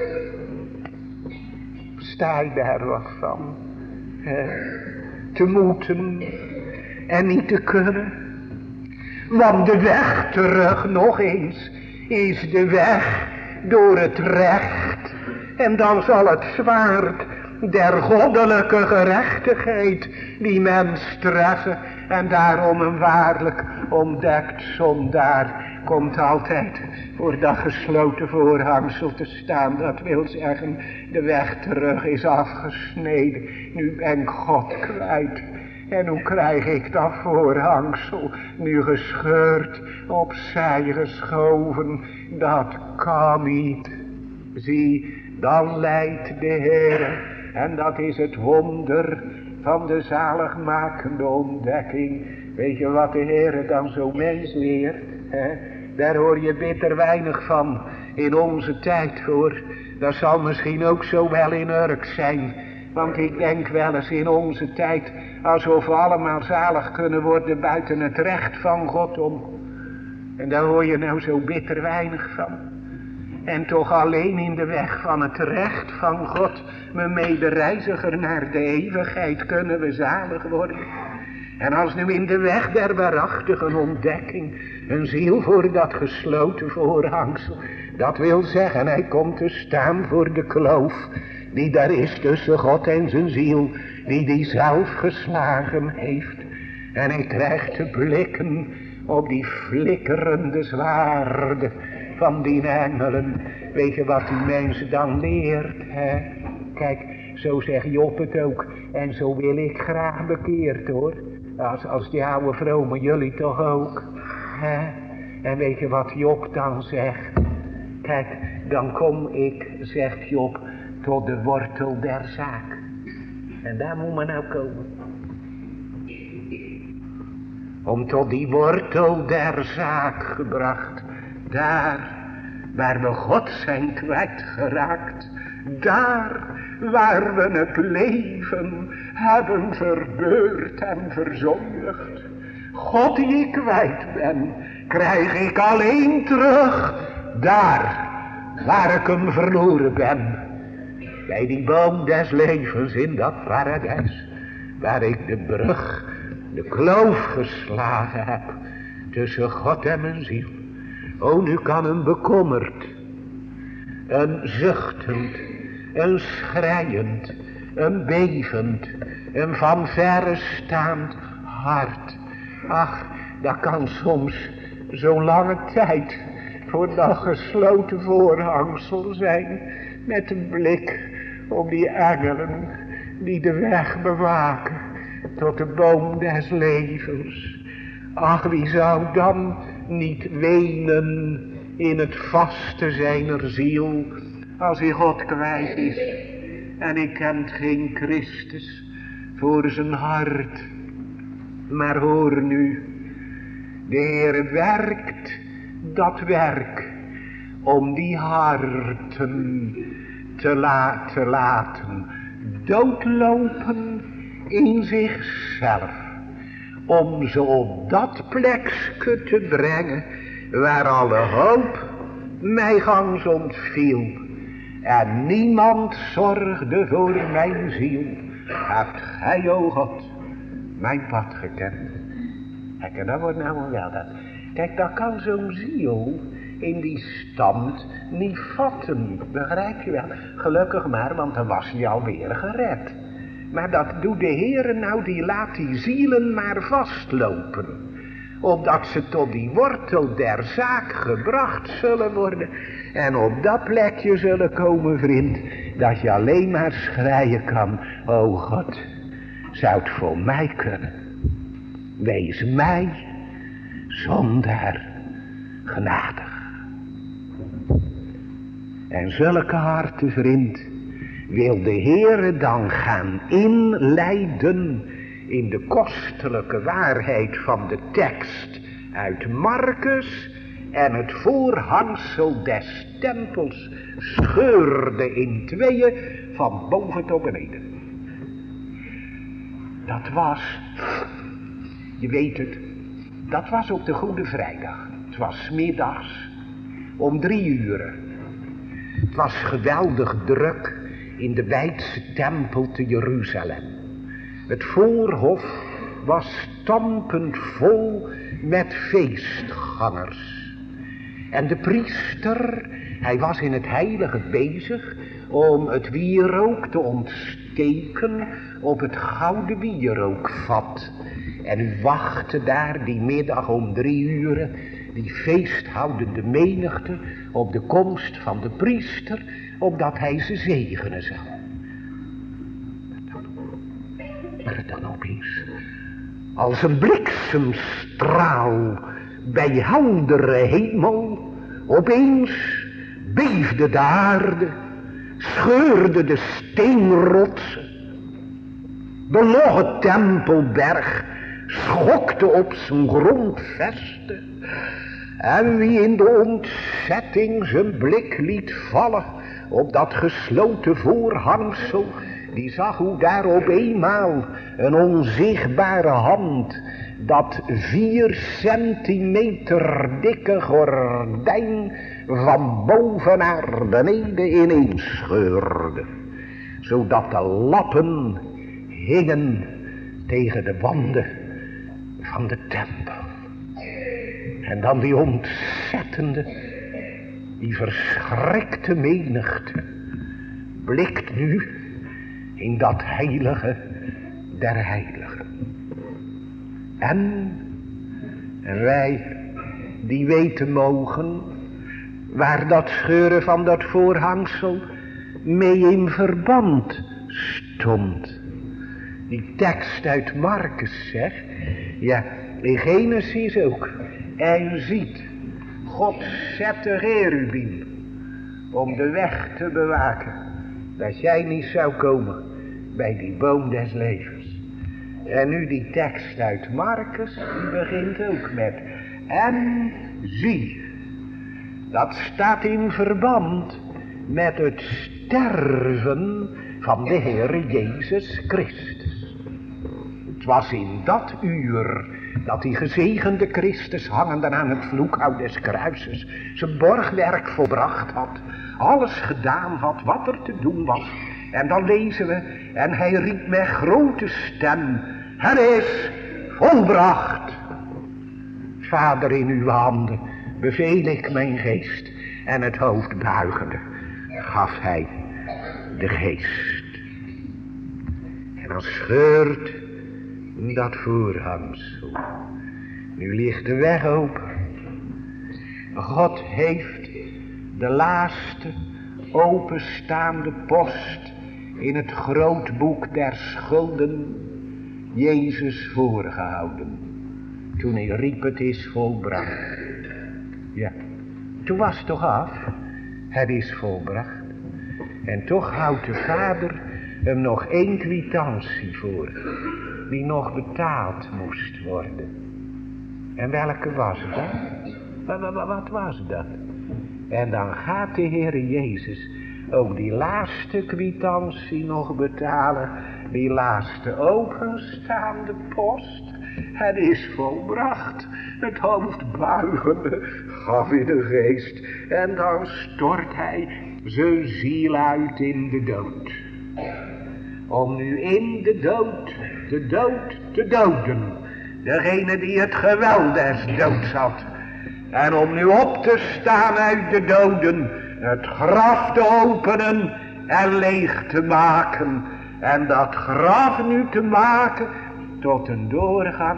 Sta je daar wat van? He, te moeten en niet te kunnen. Want de weg terug nog eens is de weg door het recht. En dan zal het zwaard der goddelijke gerechtigheid die mens treffen. En daarom een waarlijk ontdekt zondaar komt altijd voor dat gesloten voorhangsel te staan. Dat wil zeggen, de weg terug is afgesneden. Nu ben ik God kwijt. En hoe krijg ik dat voorhangsel nu gescheurd, opzij geschoven? Dat kan niet. Zie, dan leidt de Heer. En dat is het wonder van de zaligmakende ontdekking. Weet je wat de Heer dan zo mens leert? Hè? Daar hoor je bitter weinig van in onze tijd hoor. Dat zal misschien ook zo wel in Urk zijn. Want ik denk wel eens in onze tijd alsof we allemaal zalig kunnen worden buiten het recht van God om. En daar hoor je nou zo bitter weinig van. En toch alleen in de weg van het recht van God, mijn medereiziger naar de eeuwigheid, kunnen we zalig worden. En als nu in de weg der waarachtige ontdekking een ziel voor dat gesloten voorhangsel, dat wil zeggen, hij komt te staan voor de kloof die daar is tussen God en zijn ziel, die die zelf geslagen heeft. En hij krijgt te blikken op die flikkerende zwaarden van die engelen. Weet je wat die mensen dan leert, hè? Kijk, zo zegt Job het ook. En zo wil ik graag bekeerd, hoor. Als, als die oude vrome, jullie toch ook, hè? En weet je wat Job dan zegt? Kijk, dan kom ik, zegt Job, tot de wortel der zaak. En daar moet men nou komen. Om tot die wortel der zaak gebracht. Daar waar we God zijn kwijtgeraakt. Daar waar we het leven hebben verbeurd en verzondigd. God die ik kwijt ben, krijg ik alleen terug. Daar waar ik hem verloren ben. Bij die boom des levens in dat paradijs. Waar ik de brug, de kloof geslagen heb. Tussen God en mijn ziel. O, nu kan een bekommerd, een zuchtend, een schreiend, een bevend, een van verre staand hart. Ach, dat kan soms zo'n lange tijd voor dat gesloten voorhangsel zijn. Met een blik op die engelen die de weg bewaken tot de boom des levens. Ach, wie zou dan niet wenen in het vaste zijner ziel, als hij God kwijt is en ik kent geen Christus voor zijn hart. Maar hoor nu, de Heer werkt dat werk om die harten te laten laten doodlopen in zichzelf. Om ze op dat plekje te brengen waar alle hoop mij gangs ontviel. En niemand zorgde voor mijn ziel. Hebt gij, o God, mijn pad gekend. Kijk, en dat wordt nou wel dat. Kijk, dat kan zo'n ziel in die stand niet vatten. Begrijp je wel? Gelukkig maar, want dan was hij alweer gered. Maar dat doet de Heere nou, die laat die zielen maar vastlopen. Opdat ze tot die wortel der zaak gebracht zullen worden. En op dat plekje zullen komen, vriend, dat je alleen maar schreien kan. O God, zou het voor mij kunnen? Wees mij zondaar genadig. En zulke harten, vriend, wil de Heere dan gaan inleiden in de kostelijke waarheid van de tekst uit Markus. En het voorhangsel des tempels scheurde in tweeën van boven tot beneden. Dat was, je weet het, dat was op de Goede Vrijdag. Het was 's middags om drie uren. Het was geweldig druk in de wijdse tempel te Jeruzalem. Het voorhof was stampend vol met feestgangers. En de priester, hij was in het heilige bezig om het wierook te ontsteken op het gouden wierookvat. En u wachtte daar die middag om drie uren, die feesthoudende menigte, op de komst van de priester, opdat hij ze zegenen zou. Maar dan opeens, als een bliksemstraal bij heldere hemel, opeens beefde de aarde, scheurde de steenrotsen, de logge tempelberg schokte op zijn grondvesten. En wie in de ontzetting zijn blik liet vallen op dat gesloten voorhangsel, die zag hoe daar op eenmaal een onzichtbare hand dat vier centimeter dikke gordijn van boven naar beneden ineenscheurde, zodat de lappen hingen tegen de wanden van de tempel. En dan die ontzettende, die verschrikte menigte blikt nu in dat heilige der heiligen. En, en wij die weten mogen waar dat scheuren van dat voorhangsel mee in verband stond. Die tekst uit Markus zegt, ja, in Genesis ook. En u ziet, God zet de cherubim om de weg te bewaken, dat jij niet zou komen bij die boom des levens. En nu die tekst uit Markus, die begint ook met, en zie, dat staat in verband met het sterven van de Heer Jezus Christus. Het was in dat uur dat die gezegende Christus hangende aan het vloekhout des kruises zijn borgwerk volbracht had, alles gedaan had wat er te doen was. En dan lezen we, en hij riep met grote stem, het is volbracht. Vader, in uw handen beveel ik mijn geest. En het hoofd buigende gaf hij de geest. En dan scheurt dat voorhangsel. Nu ligt de weg open. God heeft de laatste openstaande post in het grootboek der schulden Jezus voorgehouden. Toen hij riep, het is volbracht. Ja, toen was het toch af. Het is volbracht. En toch houdt de Vader hem nog één kwitantie voor, die nog betaald moest worden. En welke was dat? Wat, wat, wat was dat? En dan gaat de Heer Jezus ook die laatste kwitantie nog betalen, die laatste openstaande post. Het is volbracht. Het hoofd buigende gaf in de geest. En dan stort hij zijn ziel uit in de dood. Om nu in de dood, de dood te doden. Degene die het geweld des doods had. En om nu op te staan uit de doden. Het graf te openen en leeg te maken. En dat graf nu te maken tot een doorgang.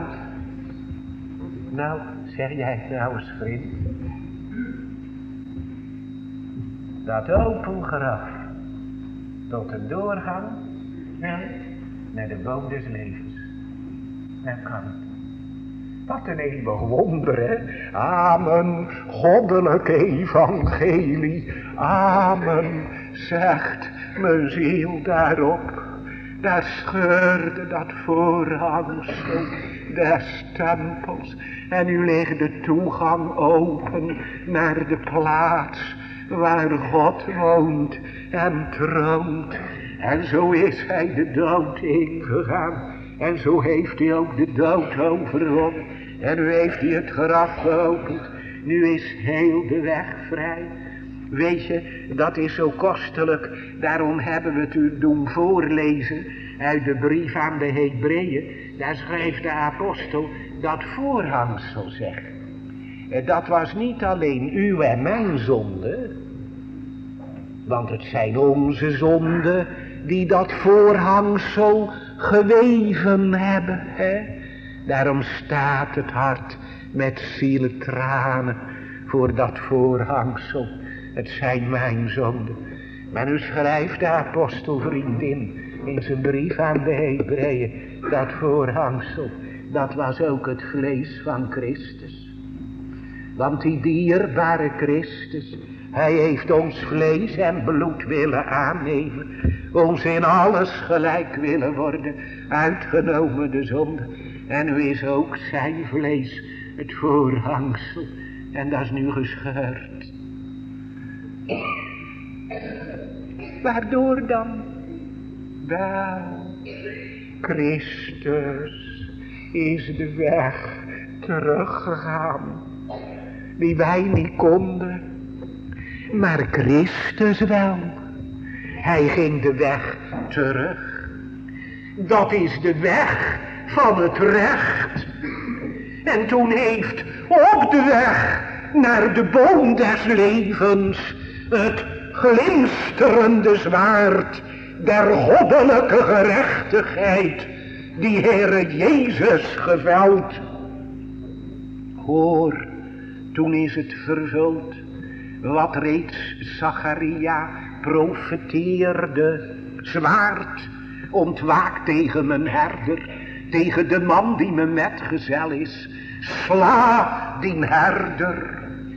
Nou, zeg jij nou eens, vriend. Dat open graf tot een doorgang. Ja, naar de boom des levens. Nou kan het. Wat een eeuwig wonder, hè. Amen, goddelijk evangelie. Amen, zegt mijn ziel daarop. Daar scheurde dat voorhangsel des tempels. En nu ligt de toegang open naar de plaats waar God woont en troont. En zo is hij de dood ingegaan. En zo heeft hij ook de dood overwonnen. En nu heeft hij het graf geopend. Nu is heel de weg vrij. Weet je, dat is zo kostelijk. Daarom hebben we het u doen voorlezen uit de brief aan de Hebreeën. Daar schrijft de apostel dat voorhangsel zegt. Dat was niet alleen uw en mijn zonde. Want het zijn onze zonden die dat voorhangsel geweven hebben. Hè? Daarom staat het hart met zieletranen voor dat voorhangsel. Het zijn mijn zonden. Maar nu schrijft de apostelvriendin in zijn brief aan de Hebreeën. Dat voorhangsel, dat was ook het vlees van Christus. Want die dierbare Christus, hij heeft ons vlees en bloed willen aannemen. Ons in alles gelijk willen worden, uitgenomen de zonde. En nu is ook zijn vlees het voorhangsel. En dat is nu gescheurd. Waardoor dan? Wel, Christus is de weg teruggegaan die wij niet konden. Maar Christus wel. Hij ging de weg terug. Dat is de weg van het recht. En toen heeft op de weg naar de boom des levens het glinsterende zwaard der goddelijke gerechtigheid die Heere Jezus geveld. Hoor, toen is het vervuld wat reeds Zacharia profeteerde. Zwaard ontwaakt tegen mijn herder, tegen de man die me metgezel is. Sla die herder.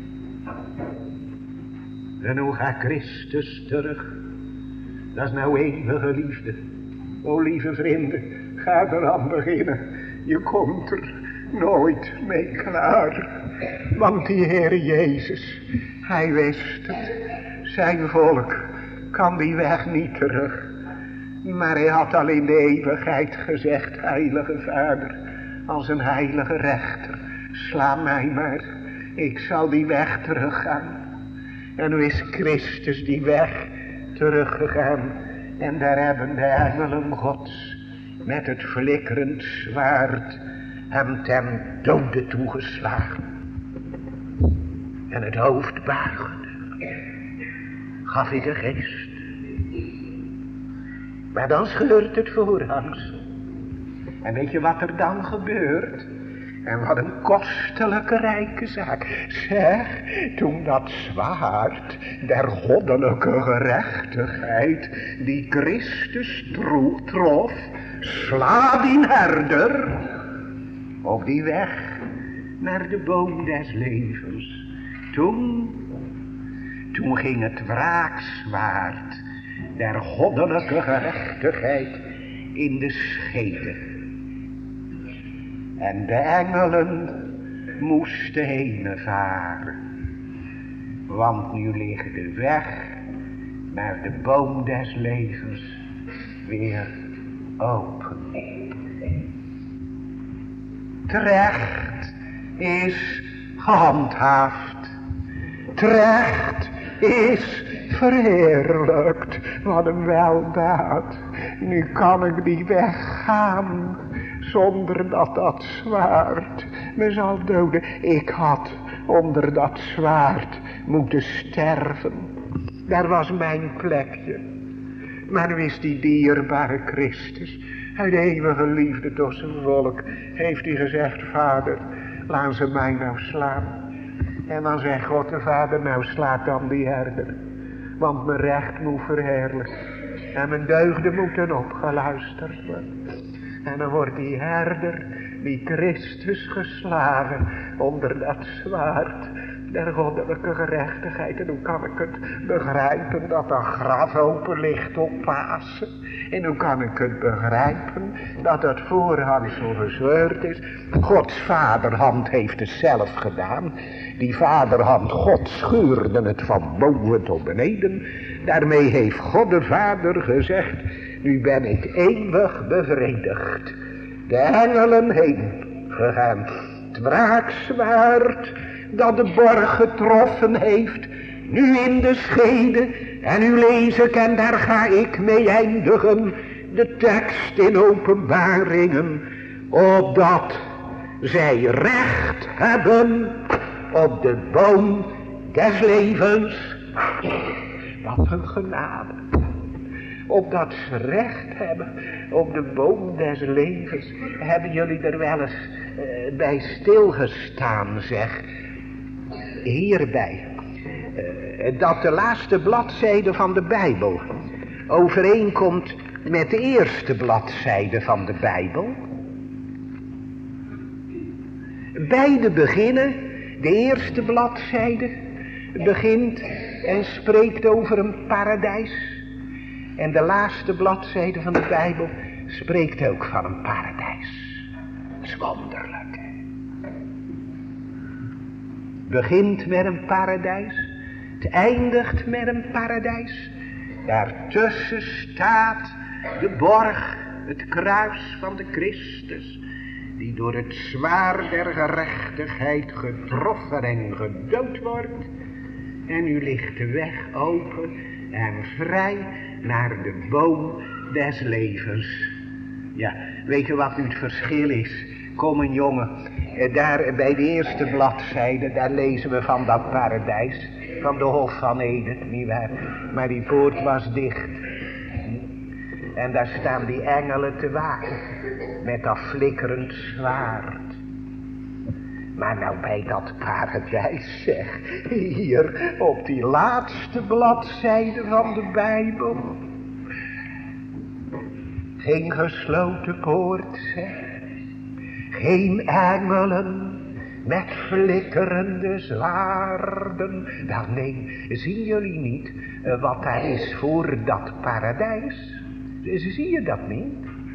En hoe gaat Christus terug? Dat is nou eeuwige liefde. O lieve vrienden, ga eraan beginnen. Je komt er nooit mee klaar. Want die Heer Jezus, hij wist het. Zijn volk kan die weg niet terug. Maar hij had al in de eeuwigheid gezegd, heilige Vader, als een heilige rechter, sla mij maar, ik zal die weg teruggaan. En nu is Christus die weg teruggegaan. En daar hebben de engelen Gods met het flikkerend zwaard hem ten dode toegeslagen. En het hoofd buigende gaf hij de geest. Maar dan scheurt het voorhangsel. En weet je wat er dan gebeurt? En wat een kostelijke rijke zaak. Zeg, toen dat zwaard der goddelijke gerechtigheid die Christus tro- trof, sla die herder op die weg naar de boom des levens. Toen, toen ging het wraakzwaard der goddelijke gerechtigheid in de schede. En de engelen moesten heen varen. Want nu ligt de weg naar de boom des levens weer open. Terecht is gehandhaafd. Terecht is verheerlijkt. Wat een weldaad. Nu kan ik die weg gaan. Zonder dat dat zwaard me zal doden. Ik had onder dat zwaard moeten sterven. Daar was mijn plekje. Maar nu is die dierbare Christus uit eeuwige liefde tot zijn volk. Heeft hij gezegd, Vader, laat ze mij nou slaan. En dan zegt God de Vader, nou slaat dan die herder. Want mijn recht moet verheerlijken. En mijn deugden moeten opgeluisterd worden. En dan wordt die herder, die Christus geslagen onder dat zwaard der goddelijke gerechtigheid. En hoe kan ik het begrijpen dat dat graf open ligt op Pasen? En hoe kan ik het begrijpen dat het voorhangsel gescheurd is? Gods vaderhand heeft het zelf gedaan. Die vaderhand, God scheurde het van boven tot beneden. Daarmee heeft God de Vader gezegd, nu ben ik eeuwig bevredigd. De engelen heen gegaan. Het wraakzwaard dat de borg getroffen heeft, nu in de schede. En nu lees ik, en daar ga ik mee eindigen, de tekst in Openbaringen. Opdat zij recht hebben op de boom des levens. Wat een genade. Opdat ze recht hebben op de boom des levens. Hebben jullie er wel eens uh, bij stilgestaan, zeg. Hierbij. Uh, dat de laatste bladzijde van de Bijbel overeenkomt met de eerste bladzijde van de Bijbel. Beide beginnen, de eerste bladzijde begint en spreekt over een paradijs. En de laatste bladzijde van de Bijbel spreekt ook van een paradijs. Dat is wonderlijk. Begint met een paradijs. Het eindigt met een paradijs. Daartussen staat de borg, het kruis van de Christus. Die door het zwaard der gerechtigheid getroffen en gedood wordt. En nu ligt de weg open en vrij naar de boom des levens. Ja, weet je wat nu het verschil is? Kom een jongen, daar bij de eerste bladzijde, daar lezen we van dat paradijs. Van de Hof van Eden, nietwaar? Maar die poort was dicht. En daar staan die engelen te waken. Met dat flikkerend zwaard. Maar nou bij dat paradijs, zeg. Hier op die laatste bladzijde van de Bijbel. Geen gesloten poort, zeg. Geen engelen met flikkerende zwaarden. Wel nee, zien jullie niet uh, wat daar is voor dat paradijs? Zie je dat niet?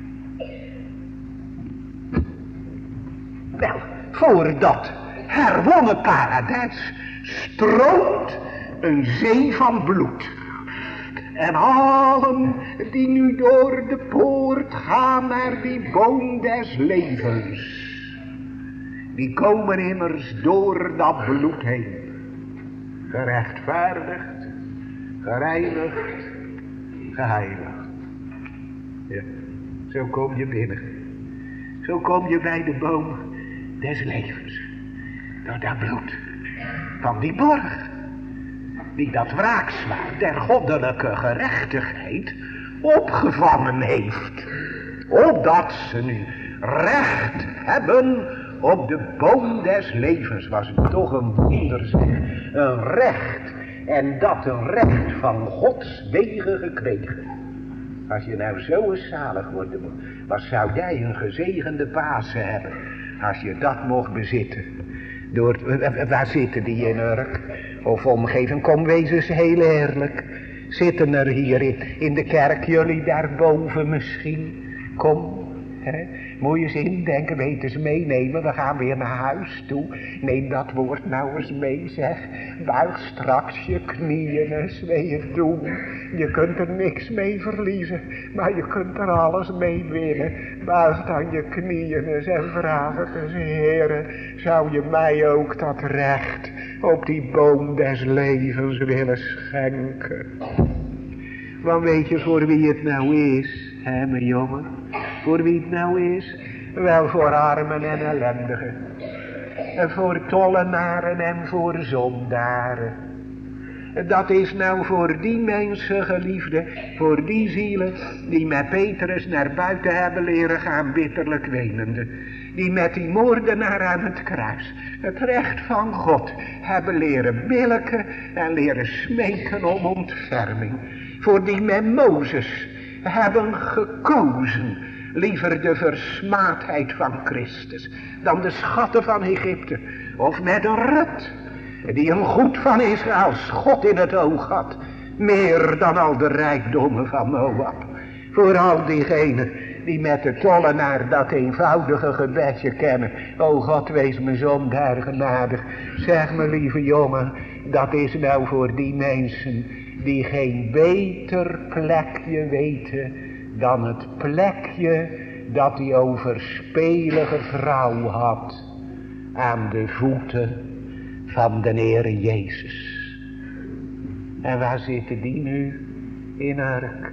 Wel, voor dat herwonnen paradijs stroomt een zee van bloed. En allen die nu door de poort gaan naar die boom des levens, die komen immers door dat bloed heen. Gerechtvaardigd, gereinigd, geheiligd. Ja, zo kom je binnen. Zo kom je bij de boom des levens. Door dat bloed van die borg, die dat wraakzwaard der goddelijke gerechtigheid opgevangen heeft. Opdat ze nu recht hebben op de boom des levens. Was het toch een wonder, zeg. Een recht. En dat een recht van Gods wegen gekregen. Als je nou zo eens zalig worden moet, wat zou jij een gezegende Pasen hebben, als je dat mocht bezitten. Door, waar zitten die in Urk? Of omgeving, kom wees eens heel eerlijk. Zitten er hier in, in de kerk jullie daarboven misschien? Kom. He, moet je eens indenken, weet eens meenemen, we gaan weer naar huis toe. Neem dat woord nou eens mee, zeg. Buig straks je knieën eens, wil je het doen. Je kunt er niks mee verliezen, maar je kunt er alles mee winnen. Buig dan je knieën eens en vraag het eens, Heere, zou je mij ook dat recht op die boom des levens willen schenken? Want weet je voor wie het nou is, hè mijn jongen? Voor wie het nou is? Wel voor armen en ellendigen. En voor tollenaren en voor zondaren. Dat is nou voor die mensen, geliefde, voor die zielen die met Petrus naar buiten hebben leren gaan, bitterlijk wenende. Die met die moordenaar aan het kruis het recht van God hebben leren billijken en leren smeken om ontferming. Voor die met Mozes hebben gekozen liever de versmaadheid van Christus dan de schatten van Egypte. Of met een Rut die een goed van Israëls God in het oog had, meer dan al de rijkdommen van Moab. Voor al diegenen die met de tollenaar dat eenvoudige gebedje kennen. O God, wees me zondaar genadig. Zeg me, lieve jongen, dat is nou voor die mensen die geen beter plekje weten dan het plekje dat die overspelige vrouw had aan de voeten van de Heere Jezus. En waar zitten die nu? In Urk.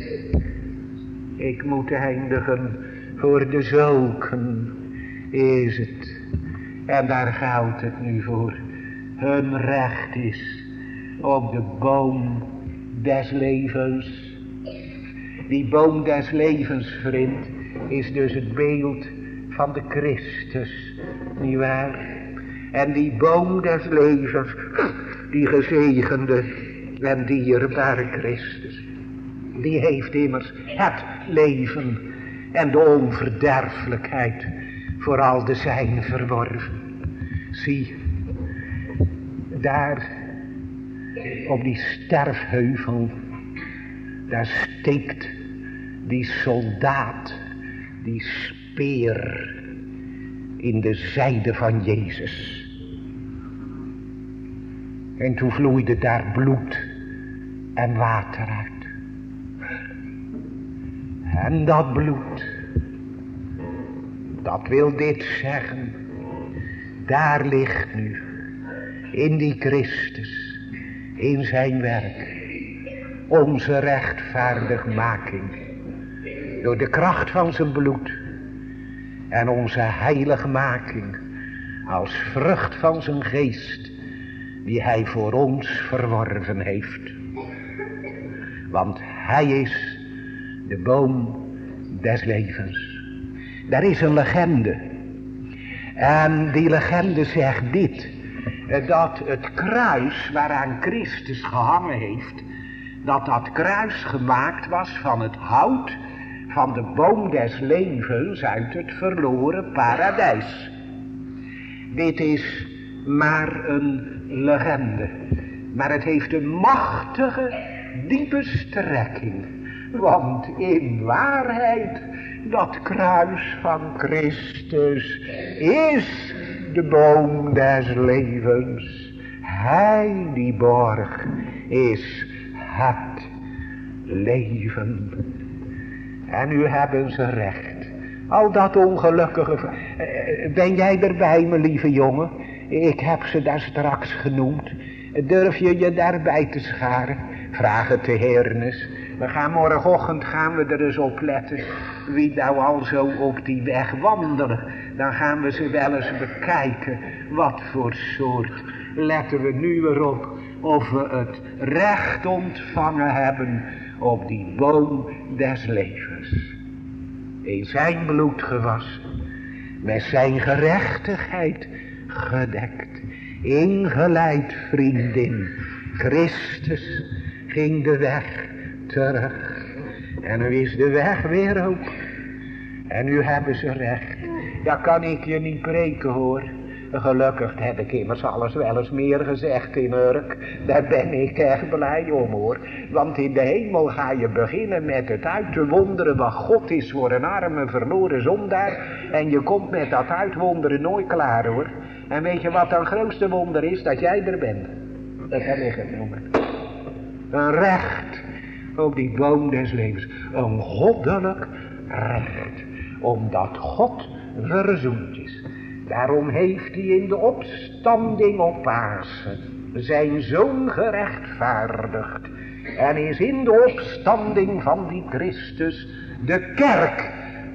Ik moet eindigen, voor de zulken is het. En daar geldt het nu voor. Hun recht is op de boom des levens. Die boom des levens, vriend, is dus het beeld van de Christus, nietwaar? En die boom des levens, die gezegende en dierbare Christus, die heeft immers het leven en de onverderfelijkheid voor al de zijn verworven. Zie, daar op die sterfheuvel, daar steekt die soldaat, die speer in de zijde van Jezus. En toen vloeide daar bloed en water uit. En dat bloed, dat wil dit zeggen. Daar ligt nu, in die Christus, in zijn werk. Onze rechtvaardigmaking. Door de kracht van zijn bloed. En onze heiligmaking. Als vrucht van zijn geest. Die hij voor ons verworven heeft. Want hij is de boom des levens. Daar is een legende. En die legende zegt dit. Dat het kruis waaraan Christus gehangen heeft. Dat dat kruis gemaakt was van het hout. Van de boom des levens uit het verloren paradijs. Dit is maar een legende. Maar het heeft een machtige, diepe strekking. Want in waarheid, dat kruis van Christus is de boom des levens. Hij die borg is het leven. En nu hebben ze recht. Al dat ongelukkige... Ben jij erbij, mijn lieve jongen? Ik heb ze daar straks genoemd. Durf je je daarbij te scharen? Vraag het de Heer eens. We gaan morgenochtend gaan we er eens op letten. Wie nou al zo op die weg wandelen. Dan gaan we ze wel eens bekijken. Wat voor soort. Letten we nu erop of we het recht ontvangen hebben op die boom des levens. In zijn bloed gewassen. Met zijn gerechtigheid gedekt. Ingeleid, vriendin. Christus ging de weg terug. En nu is de weg weer open. En nu hebben ze recht. Dat kan ik je niet preken, hoor. Gelukkig heb ik immers alles wel eens meer gezegd in Urk. Daar ben ik echt blij om, hoor. Want in de hemel ga je beginnen met het uit te wonderen wat God is voor een arme verloren zondaar. En je komt met dat uitwonderen nooit klaar, hoor. En weet je wat dan grootste wonder is? Dat jij er bent. Dat heb ik genoemd. Een recht op die boom des levens. Een goddelijk recht. Omdat God verzoend is. Daarom heeft hij in de opstanding op Pasen zijn zoon gerechtvaardigd. En is in de opstanding van die Christus de kerk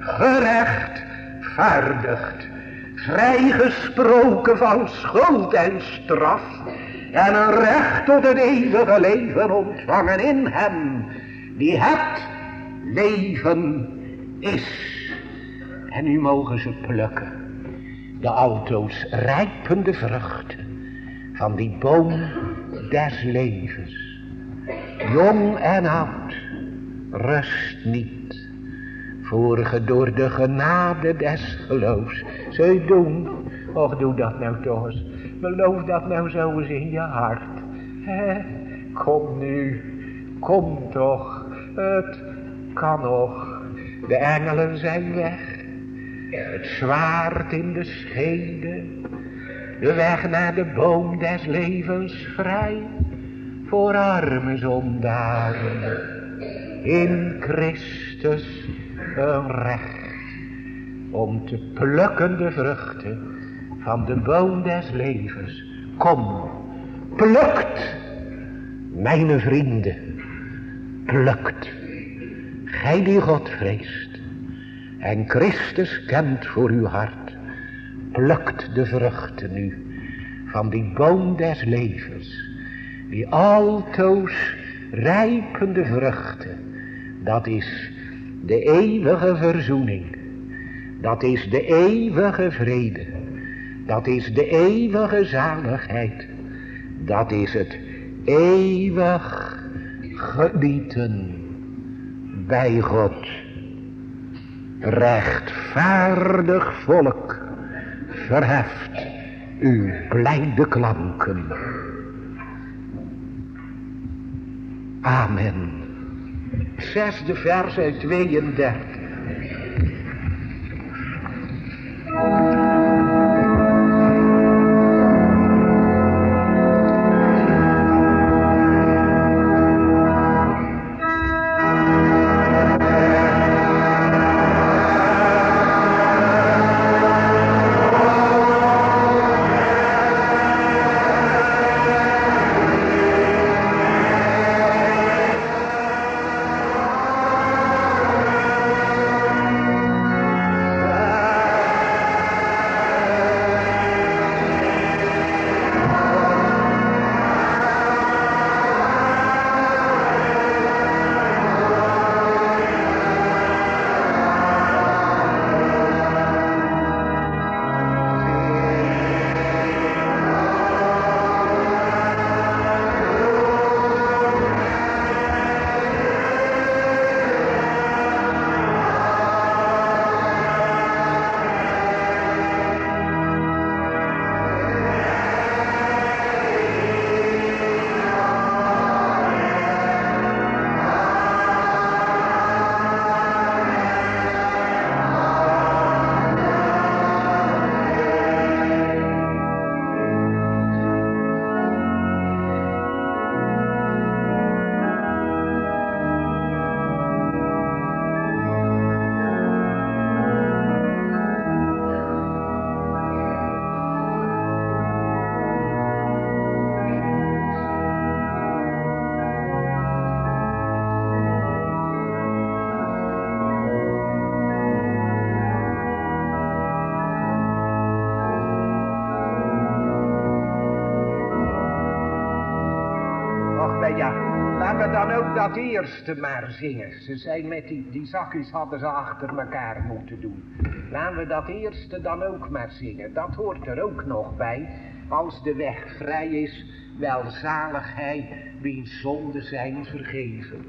gerechtvaardigd. Vrijgesproken van schuld en straf. En een recht tot het eeuwige leven ontvangen in hem. Die het leven is. En nu mogen ze plukken. De altoos rijpende vruchten van die boom des levens. Jong en oud, rust niet, voor ge door de genade des geloofs. Zul je doen? Och, doe dat nou toch eens. Beloof dat nou zo eens in je hart. He, kom nu, kom toch, het kan nog. De engelen zijn weg. Het zwaard in de schede. De weg naar de boom des levens vrij. Voor arme zondaren. In Christus een recht. Om te plukken de vruchten van de boom des levens. Kom, plukt, mijn vrienden. Plukt. Gij die God vreest. En Christus kent voor uw hart. Plukt de vruchten nu. Van die boom des levens. Die altoos rijpende vruchten. Dat is de eeuwige verzoening. Dat is de eeuwige vrede. Dat is de eeuwige zaligheid. Dat is het eeuwig genieten bij God. Rechtvaardig volk, verheft uw blijde klanken. Amen. Zesde vers uit tweeëndertig. Ja, laten we dan ook dat eerste maar zingen. Ze zijn met die, die zakjes hadden ze achter elkaar moeten doen. Laten we dat eerste dan ook maar zingen. Dat hoort er ook nog bij. Als de weg vrij is, welzalig hij, wiens zonden zijn vergeven.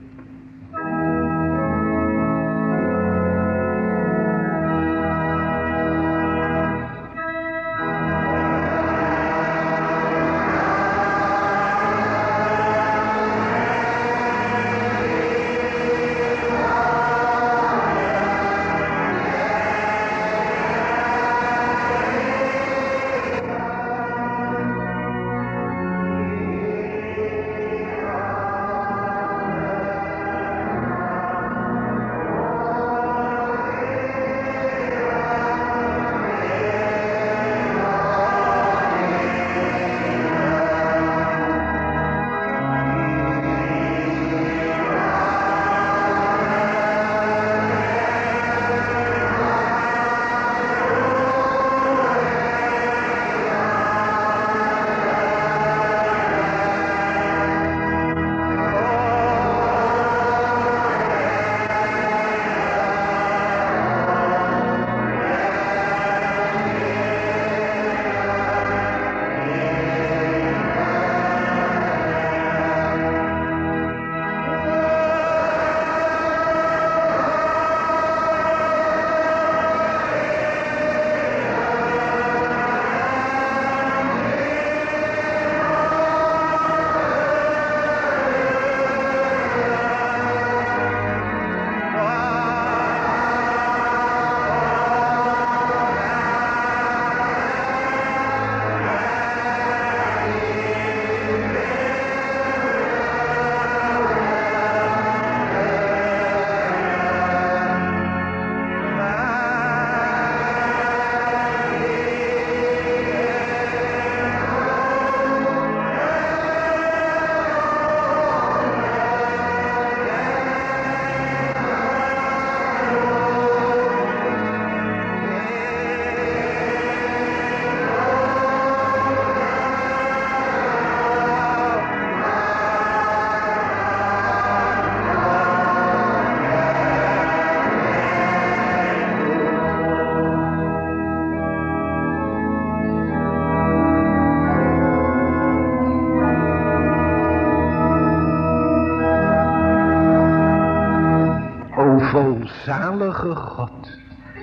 Volzalige God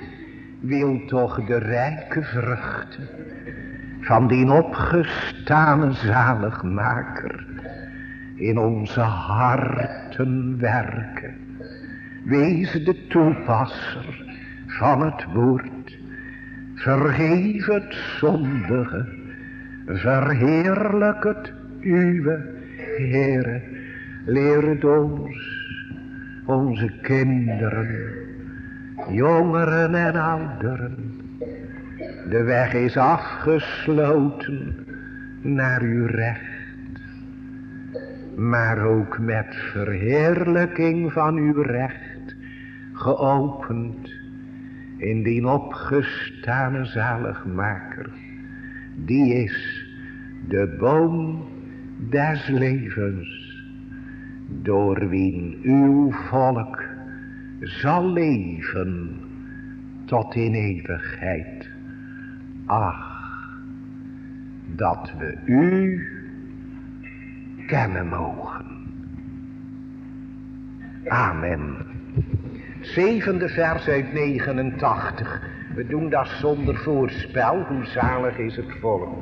wil toch de rijke vruchten van die opgestane zaligmaker in onze harten werken. Wees de toepasser van het woord. Vergeef het zondige. Verheerlijk het uwe, Heere. Leer het ons, onze kinderen, jongeren en ouderen. De weg is afgesloten naar uw recht. Maar ook met verheerlijking van uw recht geopend in die opgestane zaligmaker. Die is de boom des levens, door wien uw volk zal leven tot in eeuwigheid. Ach, dat we u kennen mogen. Amen. Zevende vers uit negenentachtig. We doen dat zonder voorspel. Hoe zalig is het volk.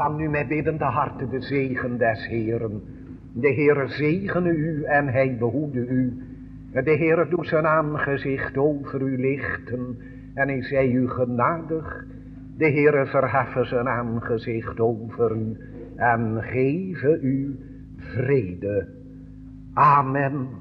Ontvang nu met biddende harten de zegen des Heeren. De Heere zegene u en hij behoede u. De Heere doet zijn aangezicht over u lichten en hij zij u genadig. De Heere verheffen zijn aangezicht over u en geven u vrede. Amen.